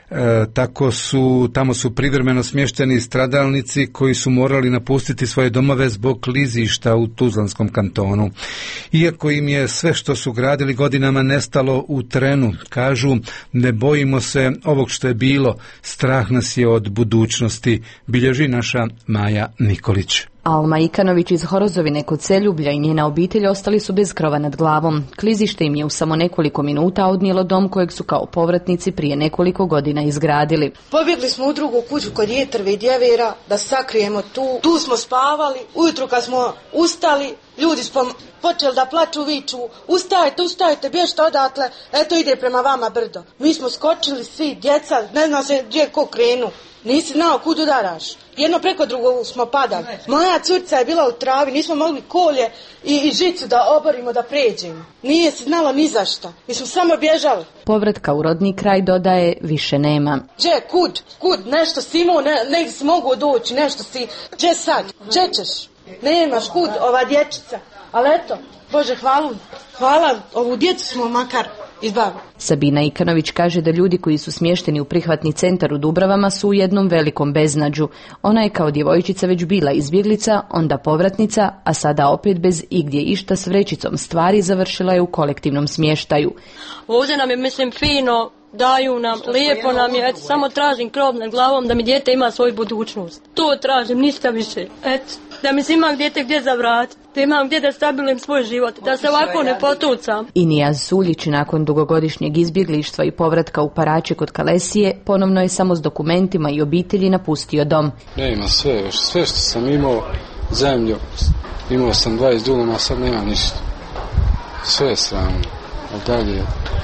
Tamo su privremeno smješteni stradalnici koji su morali napustiti svoje domove zbog klizišta u Tuzlanskom kantonu. Iako im je sve što su gradili godinama nestalo u trenu, kažu, ne bojimo se ovog što je bilo, strah nas je od budućnosti, bilježi naša Maja Nikolić. Alma Ikanović iz Horozovine kod Seljublja i njena obitelj ostali su bez krova nad glavom. Klizište im je u samo nekoliko minuta odnijelo dom kojeg su kao povratnici prije nekoliko godina izgradili. Pobjegli smo u drugu kuću kod Jetrve i Djevera da sakrijemo tu. Tu smo spavali, ujutru kad smo ustali, ljudi smo počeli da plaču, viču, ustajte, bježite odatle, eto ide prema vama brdo. Mi smo skočili svi, djeca, ne zna se gdje ko krenu. Nisi znao kud udaraš. Jedno preko drugog smo padali. Moja curca je bila u travi, nismo mogli kolje i žicu da oborimo da pređemo. Nije se znalo ni za šta. Mi smo samo bježali. Povratka u rodni kraj, dodaje, više nema. Kud, nešto si imao, negdje si mogu doći, nešto si, gdje sad, gdje ćeš? Nemaš kud, ova dječica. Ali eto, Bože, hvala, ovu djecu smo makar izbavili. Sabina Ikanović kaže da ljudi koji su smješteni u prihvatni centar u Dubravama su u jednom velikom beznađu. Ona je kao djevojčica već bila izbjeglica, onda povratnica, a sada opet bez igdje išta s vrećicom stvari završila je u kolektivnom smještaju. Ovdje nam je, fino, daju nam, lijepo nam je, eto, samo tražim krov nad glavom da mi dijete ima svoju budućnost. To tražim, ništa više. Eto, da mi se imam dijete gdje zavratiti, da imam gdje da stabilim svoj život, da se ovako ne potucam. I Nijaz Suljić nakon dugogodišnjeg izbjeglištva i povratka u Parače kod Kalesije ponovno je samo s dokumentima i obitelji napustio dom. Ne ima sve što sam imao, zemlju, imao sam 20 dunama, a sad nema ništa. Sve je sramno, ali dalje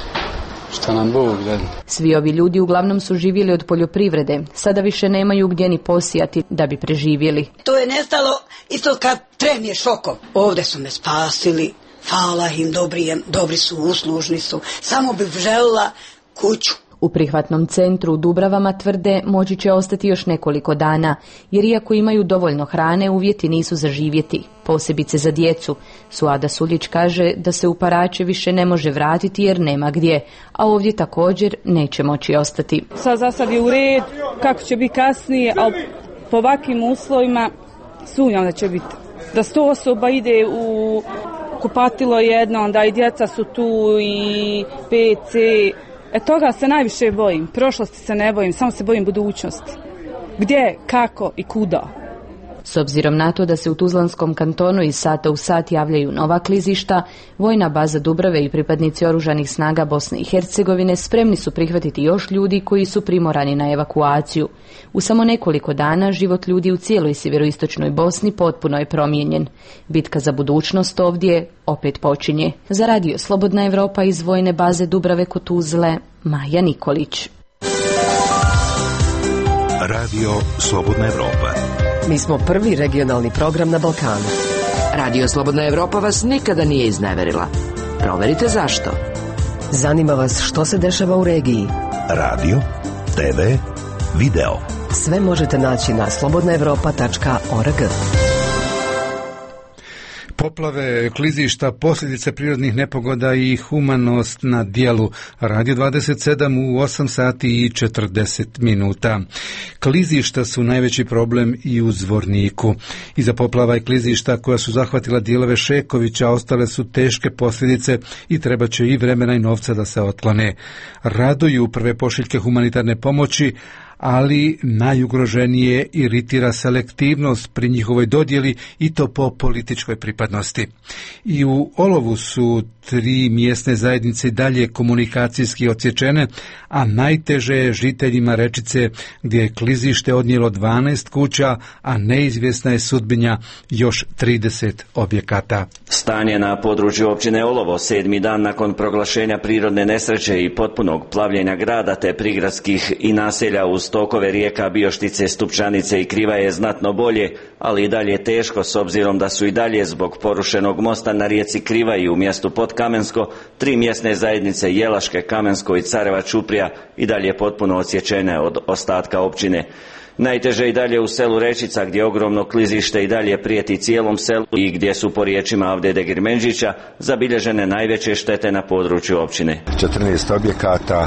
šta nam Bog dadne. Svi ovi ljudi uglavnom su živjeli od poljoprivrede, sada više nemaju gdje ni posijati da bi preživjeli. To je nestalo isto kad tremije šokom. Ovdje su me spasili, hvala im, dobri su, uslužni su, samo bih željela kuću. U prihvatnom centru u Dubravama tvrde moći će ostati još nekoliko dana, jer iako imaju dovoljno hrane, uvjeti nisu za živjeti, posebice za djecu. Suada Suljić kaže da se u Parače više ne može vratiti jer nema gdje, a ovdje također neće moći ostati. Za sad je u red, kako će biti kasnije, ali po ovakvim uslovima sumnjam da će biti. Da 100 osoba ide u kupatilo jedno, onda i djeca su tu i PC. Toga se najviše bojim. Prošlosti se ne bojim, samo se bojim budućnosti. Gdje, kako i kuda. S obzirom na to da se u Tuzlanskom kantonu iz sata u sat javljaju nova klizišta, vojna baza Dubrave i pripadnici oružanih snaga Bosne i Hercegovine spremni su prihvatiti još ljudi koji su primorani na evakuaciju. U samo nekoliko dana život ljudi u cijeloj sjeveroistočnoj Bosni potpuno je promijenjen. Bitka za budućnost ovdje opet počinje. Za Radio Slobodna Evropa iz vojne baze Dubrave kod Tuzle, Maja Nikolić. Radio Slobodna Evropa. Mi smo prvi regionalni program na Balkanu. Radio Slobodna Evropa vas nikada nije izneverila. Proverite zašto. Zanima vas što se dešava u regiji. Radio, TV, video. Sve možete naći na slobodnaevropa.org. Poplave, klizišta, posljedice prirodnih nepogoda i humanost na dijelu. Radio 27 u 8 sati i 40 minuta. Klizišta su najveći problem i u Zvorniku. Iza poplava i klizišta koja su zahvatila dijelove Šekovića ostale su teške posljedice i treba će i vremena i novca da se otklone. Raduju prve pošiljke humanitarne pomoći, ali najugroženije iritira selektivnost pri njihovoj dodjeli i to po političkoj pripadnosti. I u Olovu su 3 mjesne zajednice dalje komunikacijski odsječene, a najteže je žiteljima Rečice gdje je klizište odnijelo 12 kuća, a neizvjesna je sudbina još 30 objekata. Stanje na području općine Olovo 7. dan nakon proglašenja prirodne nesreće i potpunog plavljenja grada te prigradskih i naselja uz tokove rijeka Bioštice, Stupčanice i Kriva je znatno bolje, ali i dalje teško s obzirom da su i dalje zbog porušenog mosta na rijeci Kriva i u mjestu Podkamensko 3 mjesne zajednice Jelaške, Kamensko i Careva Čuprija i dalje potpuno odsječene od ostatka općine. Najteže i dalje u selu Rečica gdje ogromno klizište i dalje prijeti cijelom selu i gdje su po riječima Avdede Girmenđića zabilježene najveće štete na području općine. 14 objekata,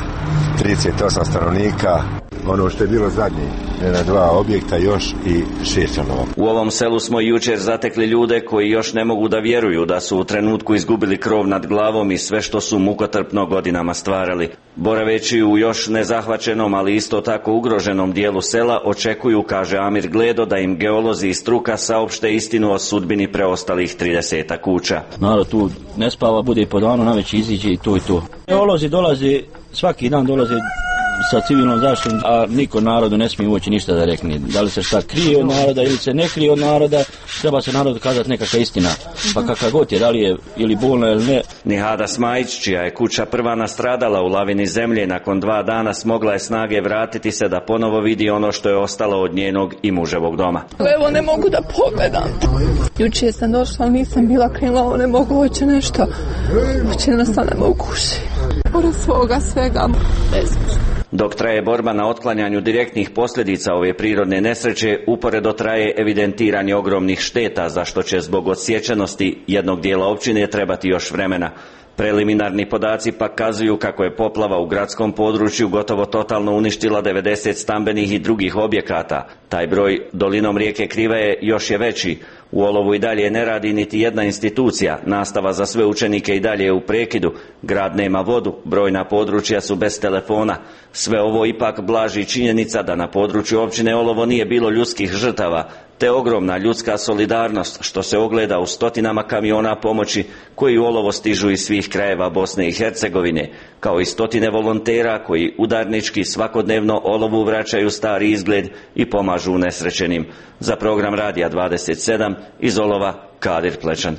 38 stanovnika, ono što je bilo zadnji, na 2 objekta još i 6 stanova. U ovom selu smo jučer zatekli ljude koji još ne mogu da vjeruju da su u trenutku izgubili krov nad glavom i sve što su mukotrpno godinama stvarali. Boraveći u još nezahvaćenom, ali isto tako ugroženom dijelu sela, očekuju, kaže Amir Gledo, da im geolozi i struka saopšte istinu o sudbini preostalih 30 kuća. Narod tu ne spava, bude i po danu, naveći iziđe i to. Geolozi dolaze, svaki dan dolaze sa civilnom zaštitom, a niko narodu ne smije uoči ništa da rekne. Da li se šta krije od naroda ili se ne krije od naroda, treba se narodu kazati nekakva istina. Pa kakav god je, da li je ili bolna ili ne. Nihada Smajić, čija je kuća prva nastradala u lavini zemlje, nakon 2 dana smogla je snage vratiti se da ponovo vidi ono što je ostalo od njenog i muževog doma. Evo ne mogu da pogledam. Jučer sam došla, ali nisam bila krenula, ovo ne mogu, hoće nešto. Hoće nas ne mogu kući. Pored svoga svega. Dok traje borba na otklanjanju direktnih posljedica ove prirodne nesreće, uporedo traje evidentiranje ogromnih šteta, za što će zbog odsječenosti jednog dijela općine trebati još vremena. Preliminarni podaci pak kazuju kako je poplava u gradskom području gotovo totalno uništila 90 stambenih i drugih objekata. Taj broj dolinom rijeke Krive još je veći. U Olovu i dalje ne radi niti jedna institucija, nastava za sve učenike i dalje je u prekidu, grad nema vodu, brojna područja su bez telefona. Sve ovo ipak blaži činjenica da na području općine Olovo nije bilo ljudskih žrtava, te ogromna ljudska solidarnost što se ogleda u stotinama kamiona pomoći koji u Olovo stižu iz svih krajeva Bosne i Hercegovine, kao i stotine volontera koji udarnički svakodnevno Olovu vraćaju stari izgled i pomažu unesrećenim. Za program Radija 27 iz Olova, Kadir Plečan.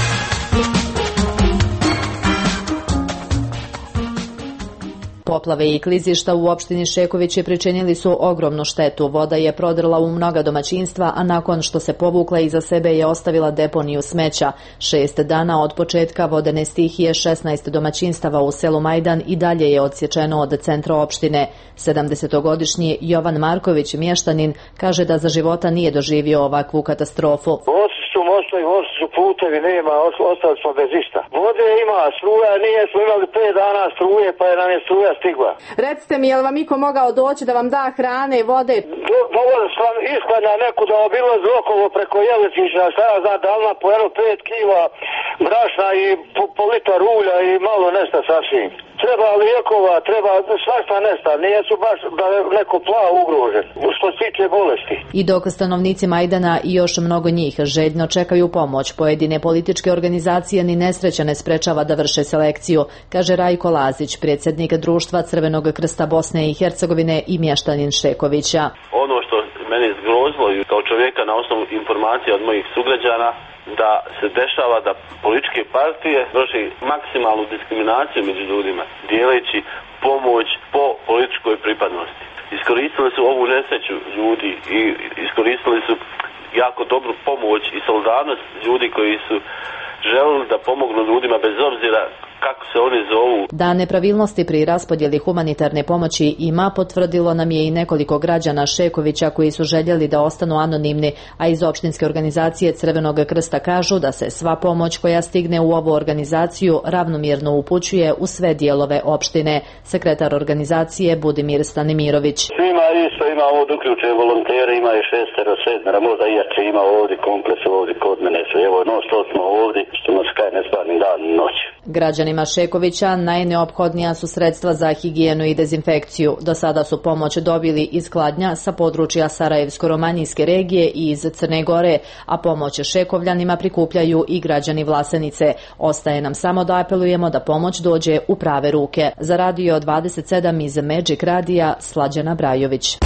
Poplave i klizišta u opštini Šekovići pričinili su ogromnu štetu. Voda je prodrla u mnoga domaćinstva, a nakon što se povukla iza sebe je ostavila deponiju smeća. 6 dana od početka vodene stihije 16 domaćinstava u selu Majdan i dalje je odsječeno od centra opštine. 70-godišnji Jovan Marković, mještanin, kaže da za života nije doživio ovakvu katastrofu. Mostovi, su putevi, nema, ostali smo bez išta. Vode ima, struja nije, smo imali 5 dana struje, pa je nam je struja stigla. Recite mi, je li vam iko mogao doći da vam da hrane i vode? Dovoljno sam isklanja neku da obilazi okolo preko Jelicića, šta ja znam, da ima po 5 kila brašna i po litar ulja i malo nesta sasvim. Treba lijekova, treba svašta nesta, nije su baš da neko plav ugrožen, što se tiče bolesti. I dok stanovnici Majdana i još mnogo njih željno čekaju pomoć, pojedine političke organizacije ni nesreća ne sprečava da vrše selekciju, kaže Rajko Lazić, predsjednik društva Crvenog krsta Bosne i Hercegovine i mještanin Šekovića. Ono što mene zgrozilo i kao čovjeka na osnovu informacija od mojih sugrađana, da se dešava da političke partije vrši maksimalnu diskriminaciju među ljudima, dijeleći pomoć po političkoj pripadnosti. Iskoristili su ovu nesreću ljudi i iskoristili su jako dobru pomoć i solidarnost ljudi koji su želili da pomognu ljudima bez obzira kako se oni zovu. Da nepravilnosti pri raspodjeli humanitarne pomoći ima, potvrdilo nam je i nekoliko građana Šekovića koji su željeli da ostanu anonimni, a iz opštinske organizacije Crvenog krsta kažu da se sva pomoć koja stigne u ovu organizaciju ravnomjerno upućuje u sve dijelove opštine. Sekretar organizacije Budimir Stanimirović. Ima isto, ima ovdje uključuje volontere, ima i 6, 7, možda i jače ima ovdje kompleks, ovdje kod mene su. Evo, non-stop smo ovdje, što nas kaj ne spani dan i noć. Građanima Šekovića najneophodnija su sredstva za higijenu i dezinfekciju. Do sada su pomoć dobili iz Kladnja, sa područja Sarajevsko-romanijske regije i iz Crne Gore, a pomoć Šekovljanima prikupljaju i građani Vlasenice. Ostaje nam samo da apelujemo da pomoć dođe u prave ruke. Za Radio 27 iz Magic Radija, Slađana Brajović.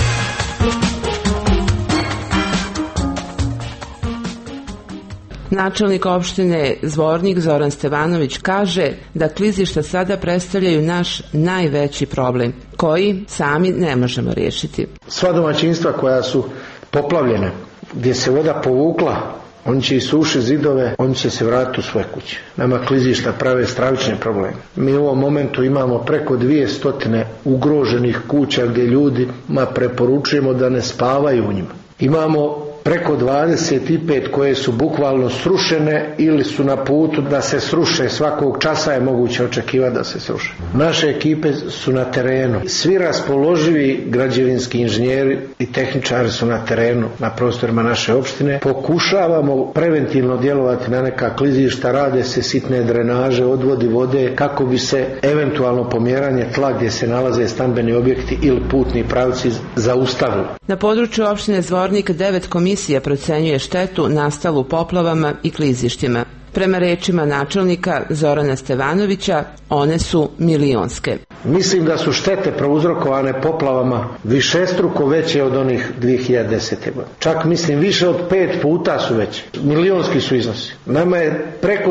Načelnik opštine Zvornik Zoran Stevanović kaže da klizišta sada predstavljaju naš najveći problem, koji sami ne možemo riješiti. Sva domaćinstva koja su poplavljena, gdje se voda povukla, oni će isušiti zidove, oni će se vratiti u svoje kuće. Nama klizišta prave stravične probleme. Mi u ovom momentu imamo preko 200 ugroženih kuća gdje ljudima preporučujemo da ne spavaju u njima. Imamo preko 25 koje su bukvalno srušene ili su na putu da se sruše. Svakog časa je moguće očekivati da se sruše. Naše ekipe su na terenu. Svi raspoloživi građevinski inženjeri i tehničari su na terenu, na prostorima naše opštine. Pokušavamo preventivno djelovati na neka klizišta, rade se sitne drenaže, odvodi vode kako bi se eventualno pomjeranje tla gdje se nalaze stambeni objekti ili putni pravci zaustavilo. Na području opštine Zvornik 9 komisija procenjuje štetu nastalu poplavama i klizištima. Prema rečima načelnika Zorana Stevanovića, one su milionske. Mislim da su štete prouzrokovane poplavama višestruko veće od onih 2010. godine. Čak mislim više od 5 puta su veće. Milionski su iznosi. Nama je preko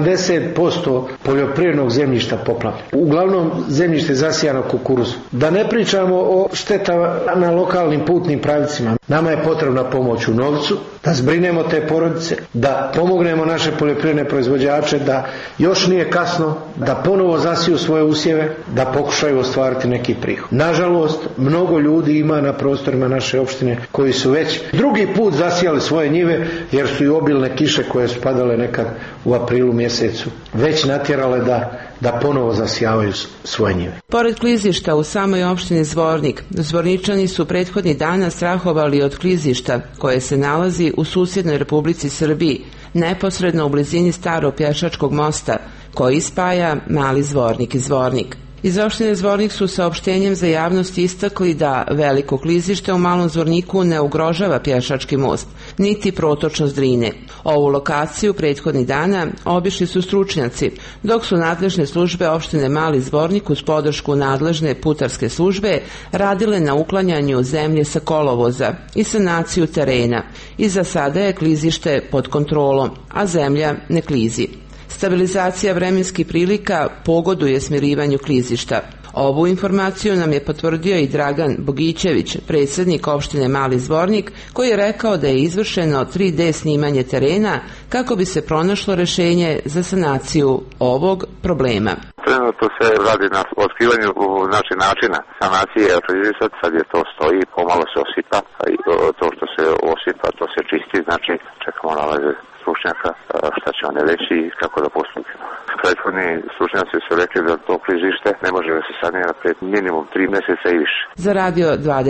70% poljoprivrednog zemljišta poplavljeno. Uglavnom zemljište zasijano kukuruzom. Da ne pričamo o štetama na lokalnim putnim pravicima. Nama je potrebna pomoć u novcu, da zbrinemo te porodice, da pomognemo naše poljoprivredne proizvođače, da još nije kasno, da ponovo zasiju svoje usjeve, da pokušaju ostvariti neki prihod. Nažalost, mnogo ljudi ima na prostorima naše opštine koji su već drugi put zasijali svoje njive jer su i obilne kiše koje su padale nekad u aprilu mjesecu već natjerale da ponovo zasijavaju svoje njive. Pored klizišta u samoj opštini Zvornik, Zvorničani su prethodnih dana strahovali od klizišta koje se nalazi u susjednoj Republici Srbiji, neposredno u blizini starog pješačkog mosta koji spaja Mali Zvornik i Zvornik. Iz opštine Zvornik su saopštenjem za javnost istakli da veliko klizište u Malom Zvorniku ne ugrožava pješački most, niti protočnost Drine. Ovu lokaciju prethodnih dana obišli su stručnjaci, dok su nadležne službe opštine Mali Zvornik uz podršku nadležne putarske službe radile na uklanjanju zemlje sa kolovoza i sanaciju terena. I za sada je klizište pod kontrolom, a zemlja ne klizi. Stabilizacija vremenskih prilika pogoduje smirivanju klizišta. Ovu informaciju nam je potvrdio i Dragan Bogićević, predsjednik opštine Mali Zvornik, koji je rekao da je izvršeno 3D snimanje terena kako bi se pronašlo rješenje za sanaciju ovog problema. Trenutno se radi na otkrivanju načina sanacije klizišta, sad je to stoji, pomalo se osipa, i to što se osipa, to se čisti, znači čekamo nalaze stručnjaka šta će oni reći i kako da postupimo. Prethodni stručnjaci su rekli da to klizište ne može da se sanira pred minimum 3 mjeseca i više. Za Radio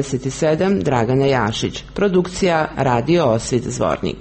27 Dragana Jašić, produkcija Radio Osvit Zvornik.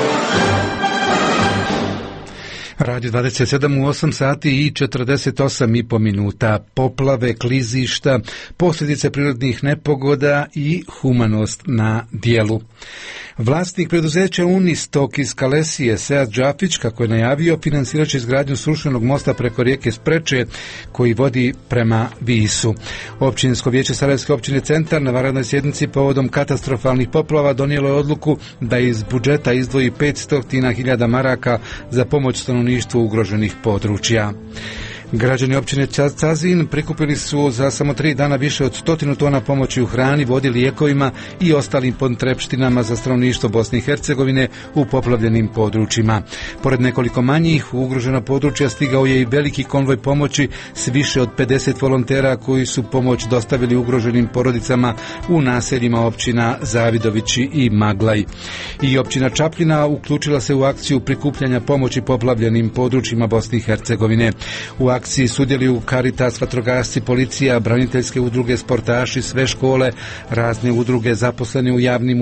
Radio 27 u 8 sati i 48,5 minuta. Poplave, klizišta, posljedice prirodnih nepogoda i humanost na dijelu. Vlasnik preduzeća Unistok iz Kalesije, Sead Džafić, kako je najavio, financirat će izgradnju srušenog mosta preko rijeke Spreče koji vodi prema Visu. Općinsko vijeće Sarajevske općine Centar na vanrednoj sjednici povodom katastrofalnih poplava donijelo je odluku da iz budžeta izdvoji 500.000 maraka za pomoć stanovništvu ugroženih područja. Građani općine Cazin prikupili su za samo 3 dana više od 100 tona pomoći u hrani, vodi, lijekovima i ostalim potrepštinama za stanovništvo Bosne i Hercegovine u poplavljenim područjima. Pored nekoliko manjih ugrožena područja stigao je i veliki konvoj pomoći s više od 50 volontera koji su pomoć dostavili ugroženim porodicama u naseljima općina Zavidovići i Maglaj. I općina Čapljina uključila se u akciju prikupljanja pomoći poplavljenim područjima Bosne i Hercegovine. U akciji sudjeluju Caritas, vatrogasci, policija, braniteljske udruge, sportaši, sve škole, razne udruge zaposlene u javnim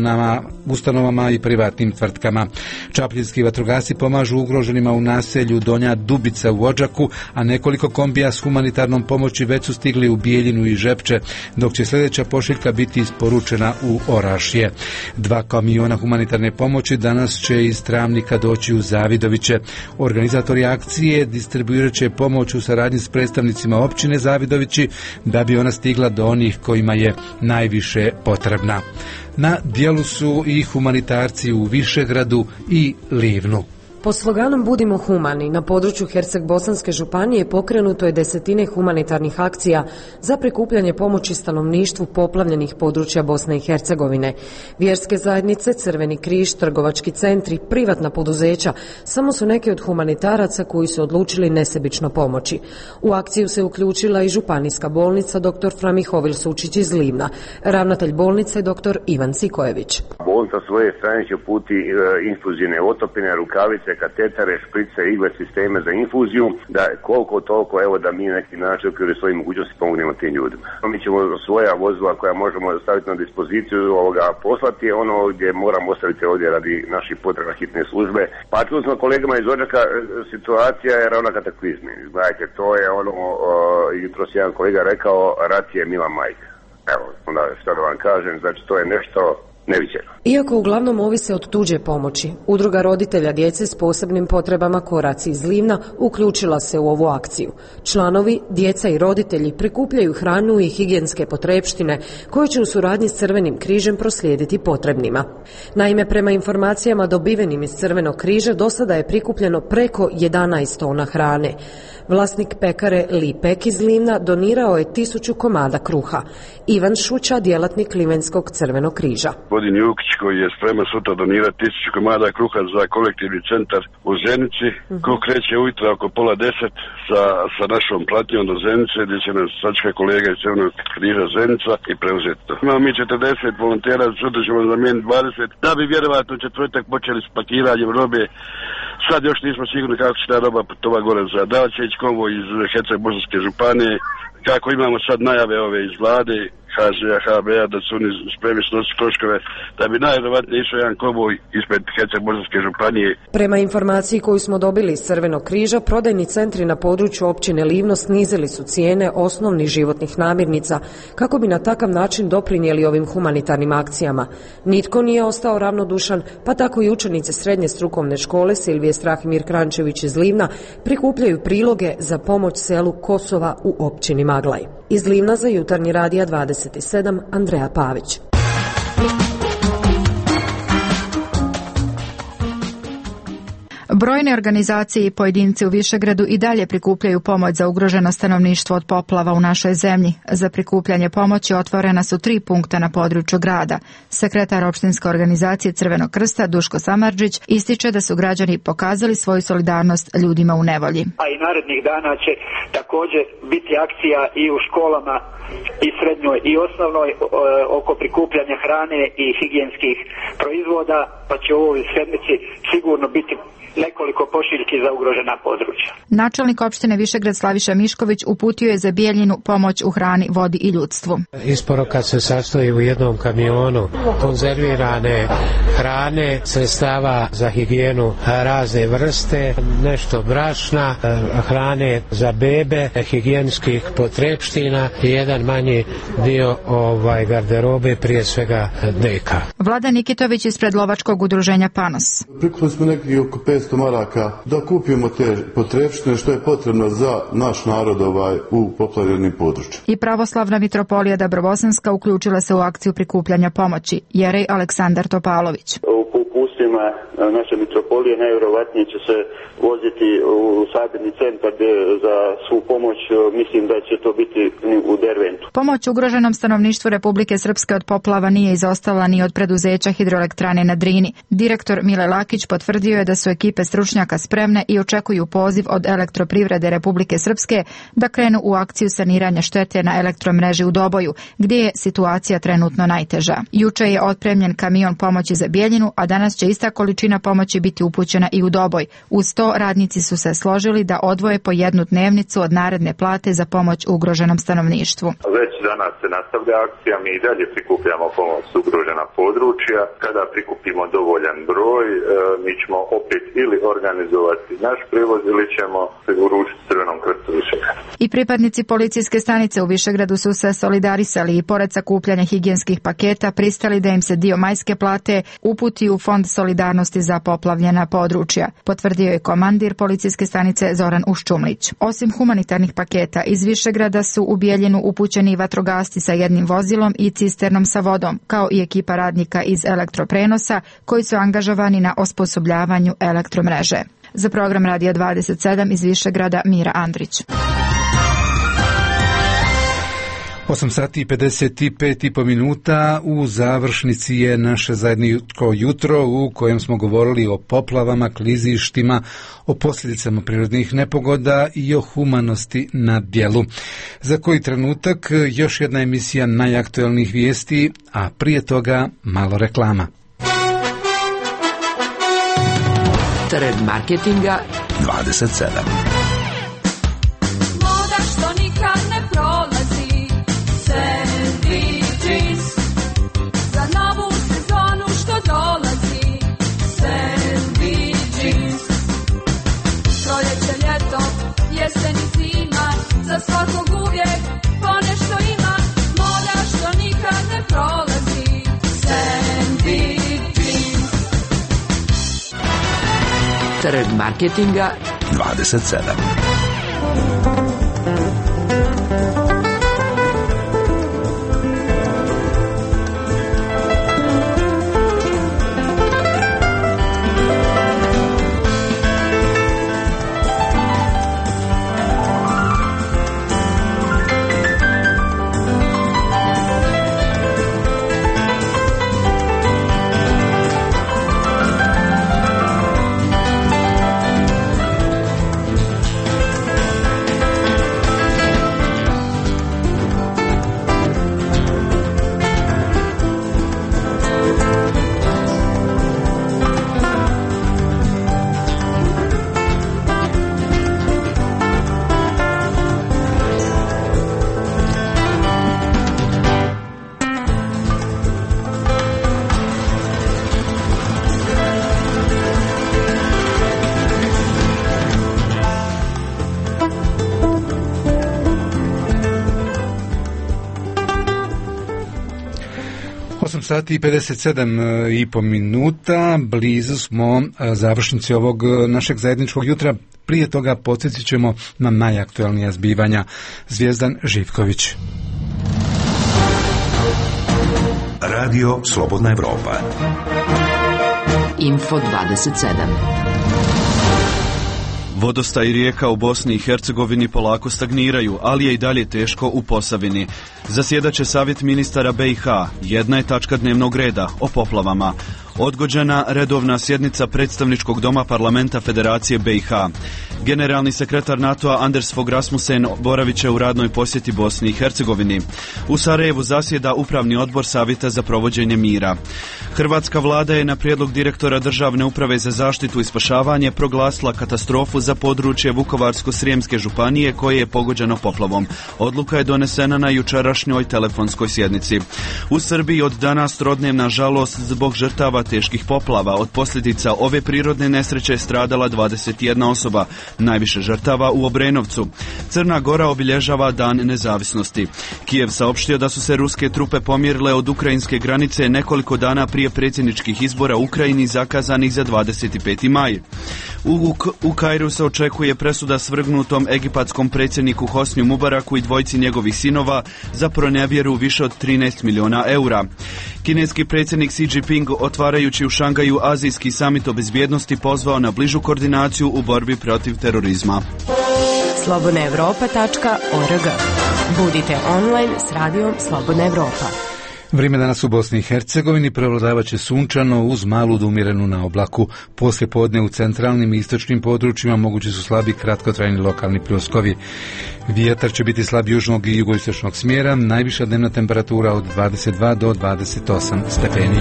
ustanovama i privatnim tvrtkama. Čapljinski vatrogasci pomažu ugroženima u naselju Donja Dubica u Odžaku, a nekoliko kombija s humanitarnom pomoći već su stigli u Bijeljinu i Žepče, dok će sljedeća pošiljka biti isporučena u Orašje. 2 kamiona humanitarne pomoći danas će iz Travnika doći u Zavidoviće. Organizatori akcije distribuirat će pomoć u saradnji s predstavnicima općine Zavidovići da bi ona stigla do onih kojima je najviše potrebna. Na dijelu su i humanitarci u Višegradu i Livnu. Pod sloganom Budimo humani na području Herceg-Bosanske županije pokrenuto je desetine humanitarnih akcija za prikupljanje pomoći stanovništvu poplavljenih područja Bosne i Hercegovine. Vjerske zajednice, Crveni križ, trgovački centri, privatna poduzeća samo su neki od humanitaraca koji su odlučili nesebično pomoći. U akciju se uključila i županijska bolnica dr. Fra Mihovil Sučić iz Livna, ravnatelj bolnice dr. Ivan Sikojević. Bolnica svoje strane će puti infuzijne otopine, rukavice, katetare, šprice, igle, sisteme za infuziju, da koliko toliko, evo da mi neki način okvire svoje mogućnosti pomognemo tim ljudima. Mi ćemo svoja vozila koja možemo staviti na dispoziciju poslati, ono gdje moramo ostaviti ovdje radi naših potreba hitne službe. Pa čuli smo kolegama iz Odžaka, situacija je ravna kataklizmi. Gledajte, to je ono, jutros jedan kolega rekao, rat je mila majka. Evo, onda što da vam kažem, znači to je nešto neviđeno. Iako uglavnom ovise od tuđe pomoći, udruga roditelja djece s posebnim potrebama Koraci iz Livna uključila se u ovu akciju. Članovi, djeca i roditelji prikupljaju hranu i higijenske potrepštine koje će u suradnji s Crvenim križem proslijediti potrebnima. Naime, prema informacijama dobivenim iz Crvenog križa do sada je prikupljeno preko 11 tona hrane. Vlasnik pekare Lipek iz Livna donirao je 1000 komada kruha. Ivan Šuća, djelatnik Livenskog Crvenog križa. Gospodin Jukić koji je spreman sutra donirati 1000 komada kruha za kolektivni centar u Zenici. Kruh kreće ujutro oko 9:30 sa našom pratnjom do Zenice gdje će nas sačekati kolega iz Crvenog križa Zenica i preuzeti to. Imamo mi 40 volontera, sutra ćemo zamijeniti 20 da bi vjerovatno četvrtak počeli s pakiranjem robe. Sad još nismo sigurni kako će ta roba putova gore za da će ići konvoj iz Herceg-Bosanske županije. Kako imamo sad najave ove iz vlade, HŽ-a, HB-a, da su oni spremni snositi troškove, da bi najvjerovatnije išao jedan konvoj ispred Herceg-Bosanske županije. Prema informaciji koju smo dobili iz Crvenog križa, prodajni centri na području općine Livno snizili su cijene osnovnih životnih namirnica kako bi na takav način doprinijeli ovim humanitarnim akcijama. Nitko nije ostao ravnodušan, pa tako i učenice srednje strukovne škole Silvije Strahimir Krančević iz Livna prikupljaju priloge za pomoć selu Kosova u općini Maglaj. Iz Livna za Jutarnji radija 27, Andreja Pavić. Brojne organizacije i pojedinci u Višegradu i dalje prikupljaju pomoć za ugroženo stanovništvo od poplava u našoj zemlji. Za prikupljanje pomoći otvorena su 3 punkta na području grada. Sekretar opštinske organizacije Crvenog krsta Duško Samardžić ističe da su građani pokazali svoju solidarnost ljudima u nevolji. A i narednih dana će također biti akcija i u školama i srednjoj i osnovnoj oko prikupljanja hrane i higijenskih proizvoda, pa će u ovoj sedmici sigurno biti nekoliko pošiljki za ugrožena područja. Načelnik opštine Višegrad Slaviša Mišković uputio je za Bijeljinu pomoć u hrani, vodi i ljudstvu. Isporuka se sastoji u jednom kamionu konzervirane hrane, sredstava za higijenu razne vrste, nešto brašna, hrane za bebe, higijenskih potrepština i jedan manji dio garderobe, prije svega deka. Vlada Nikitović ispred lovačkog udruženja Panos. Prikupili smo nekih oko 500 maraka da kupimo te potrepštine što je potrebno za naš narod u poplavljenim područjima. I pravoslavna mitropolija Dabrobosanska uključila se u akciju prikupljanja pomoći. Jerej Aleksandar Topalović. Upustim prostorima naše mitropolije najvjerovatnije će se voziti u sabirni centar za svu pomoć. Mislim da će to biti u Derventu. Pomoć ugroženom stanovništvu Republike Srpske od poplava nije izostala ni od preduzeća hidroelektrane na Drini. Direktor Mile Lakić potvrdio je da su ekipe stručnjaka spremne i očekuju poziv od Elektroprivrede Republike Srpske da krenu u akciju saniranja štete na elektromreži u Doboju, gdje je situacija trenutno najteža. Juče je otpremljen kamion pomoći za Bijeljinu, a danas će ista količina pomoći biti upućena i u Doboj. Uz to radnici su se složili da odvoje po jednu dnevnicu od naredne plate za pomoć ugroženom stanovništvu. Već danas se nastavlja akcija, mi i dalje prikupljamo pomoć s ugrožena područja. Kada prikupimo dovoljan broj, mi ćemo opet ili organizovati naš prevoz ili ćemo se uručiti Crvenom krstu Višegrad. I pripadnici policijske stanice u Višegradu su se solidarisali i pored sakupljanja higijenskih paketa pristali da im se dio majske plate uputi u Fond solidarnosti za poplavljena područja, potvrdio je komandir policijske stanice Zoran Uščumlić. Osim humanitarnih paketa, iz Višegrada su u Bijeljinu upućeni vatrogasci sa jednim vozilom i cisternom sa vodom, kao i ekipa radnika iz elektroprenosa koji su angažovani na osposobljavanju elektromreže. Za program Radija 27 iz Višegrada Mira Andrić. 8 sati i 55,5 minuta, u završnici je naše zajedničko jutro u kojem smo govorili o poplavama, klizištima, o posljedicama prirodnih nepogoda i o humanosti na djelu. Za koji trenutak još jedna emisija najaktuelnijih vijesti, a prije toga malo reklama. Trend marketinga 27. Moda što nikad ne prolazi, Sandy jeans, za novu sezonu što dolazi, Sandy jeans. Proljeće, ljeto, jesen i zima, za svakog uvijek ponešto ima. Moda što nikad ne prolazi, Sandy jeans. Trend marketinga 27. Sati i 57,5 minuta, blizu smo završnici ovog našeg zajedničkog jutra. Prije toga podsjetit ćemo na najaktualnija zbivanja. Zvijezdan Živković. Radio Slobodna Evropa. Info 27. Vodostaj rijeka u Bosni i Hercegovini polako stagniraju, ali je i dalje teško u Posavini. Zasjedaće savjet ministara BiH. Jedna je tačka dnevnog reda o poplavama. Odgođena redovna sjednica predstavničkog doma parlamenta Federacije BiH. Generalni sekretar NATO-a Anders Fogh Rasmussen boravit će u radnoj posjeti Bosni i Hercegovini. U Sarajevu zasjeda upravni odbor Savjeta za provođenje mira. Hrvatska vlada je na prijedlog direktora Državne uprave za zaštitu i spašavanje proglasila katastrofu za područje Vukovarsko-srijemske županije koje je pogođeno poplavom. Odluka je donesena na jučerašnjoj telefonskoj sjednici. U Srbiji od danas trodnevna žalost zbog žrtava teških poplava. Od posljedica ove prirodne nesreće stradala 21 osoba, najviše žrtava u Obrenovcu. Crna Gora obilježava Dan nezavisnosti. Kijev saopštio da su se ruske trupe pomjerile od ukrajinske granice nekoliko dana prije predsjedničkih izbora u Ukrajini zakazanih za 25. maj. U Kairu se očekuje presuda svrgnutom egipatskom predsjedniku Hosniju Mubaraku i dvojci njegovih sinova za pronevjeru više od 13 milijuna eura. Kineski predsjednik Xi Jinping, otvarajući u Šangaju azijski samit o bezbjednosti, pozvao na bližu koordinaciju u borbi protiv terorizma. slobodnaevropa.org. Budite online s radijom Slobodna Evropa. Vrijeme danas u Bosni i Hercegovini prevladavaće sunčano uz malu do umjerenu na oblaku. Poslije podne u centralnim i istočnim područjima mogući su slabi kratkotrajni lokalni pljuskovi. Vjetar će biti slab južnog i jugoistočnog smjera, najviša dnevna temperatura od 22 do 28 stepeni.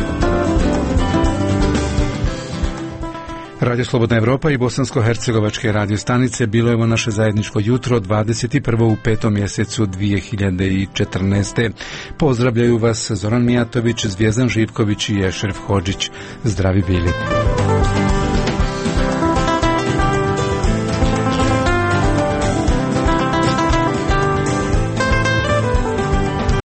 Radio Slobodna Evropa i bosansko-hercegovačke radiostanice bilo je ovo naše zajedničko jutro 21. u 5. mjesecu 2014. Pozdravljaju vas Zoran Mijatović, Zvjezdan Živković i Ešref Hodžić. Zdravi bili.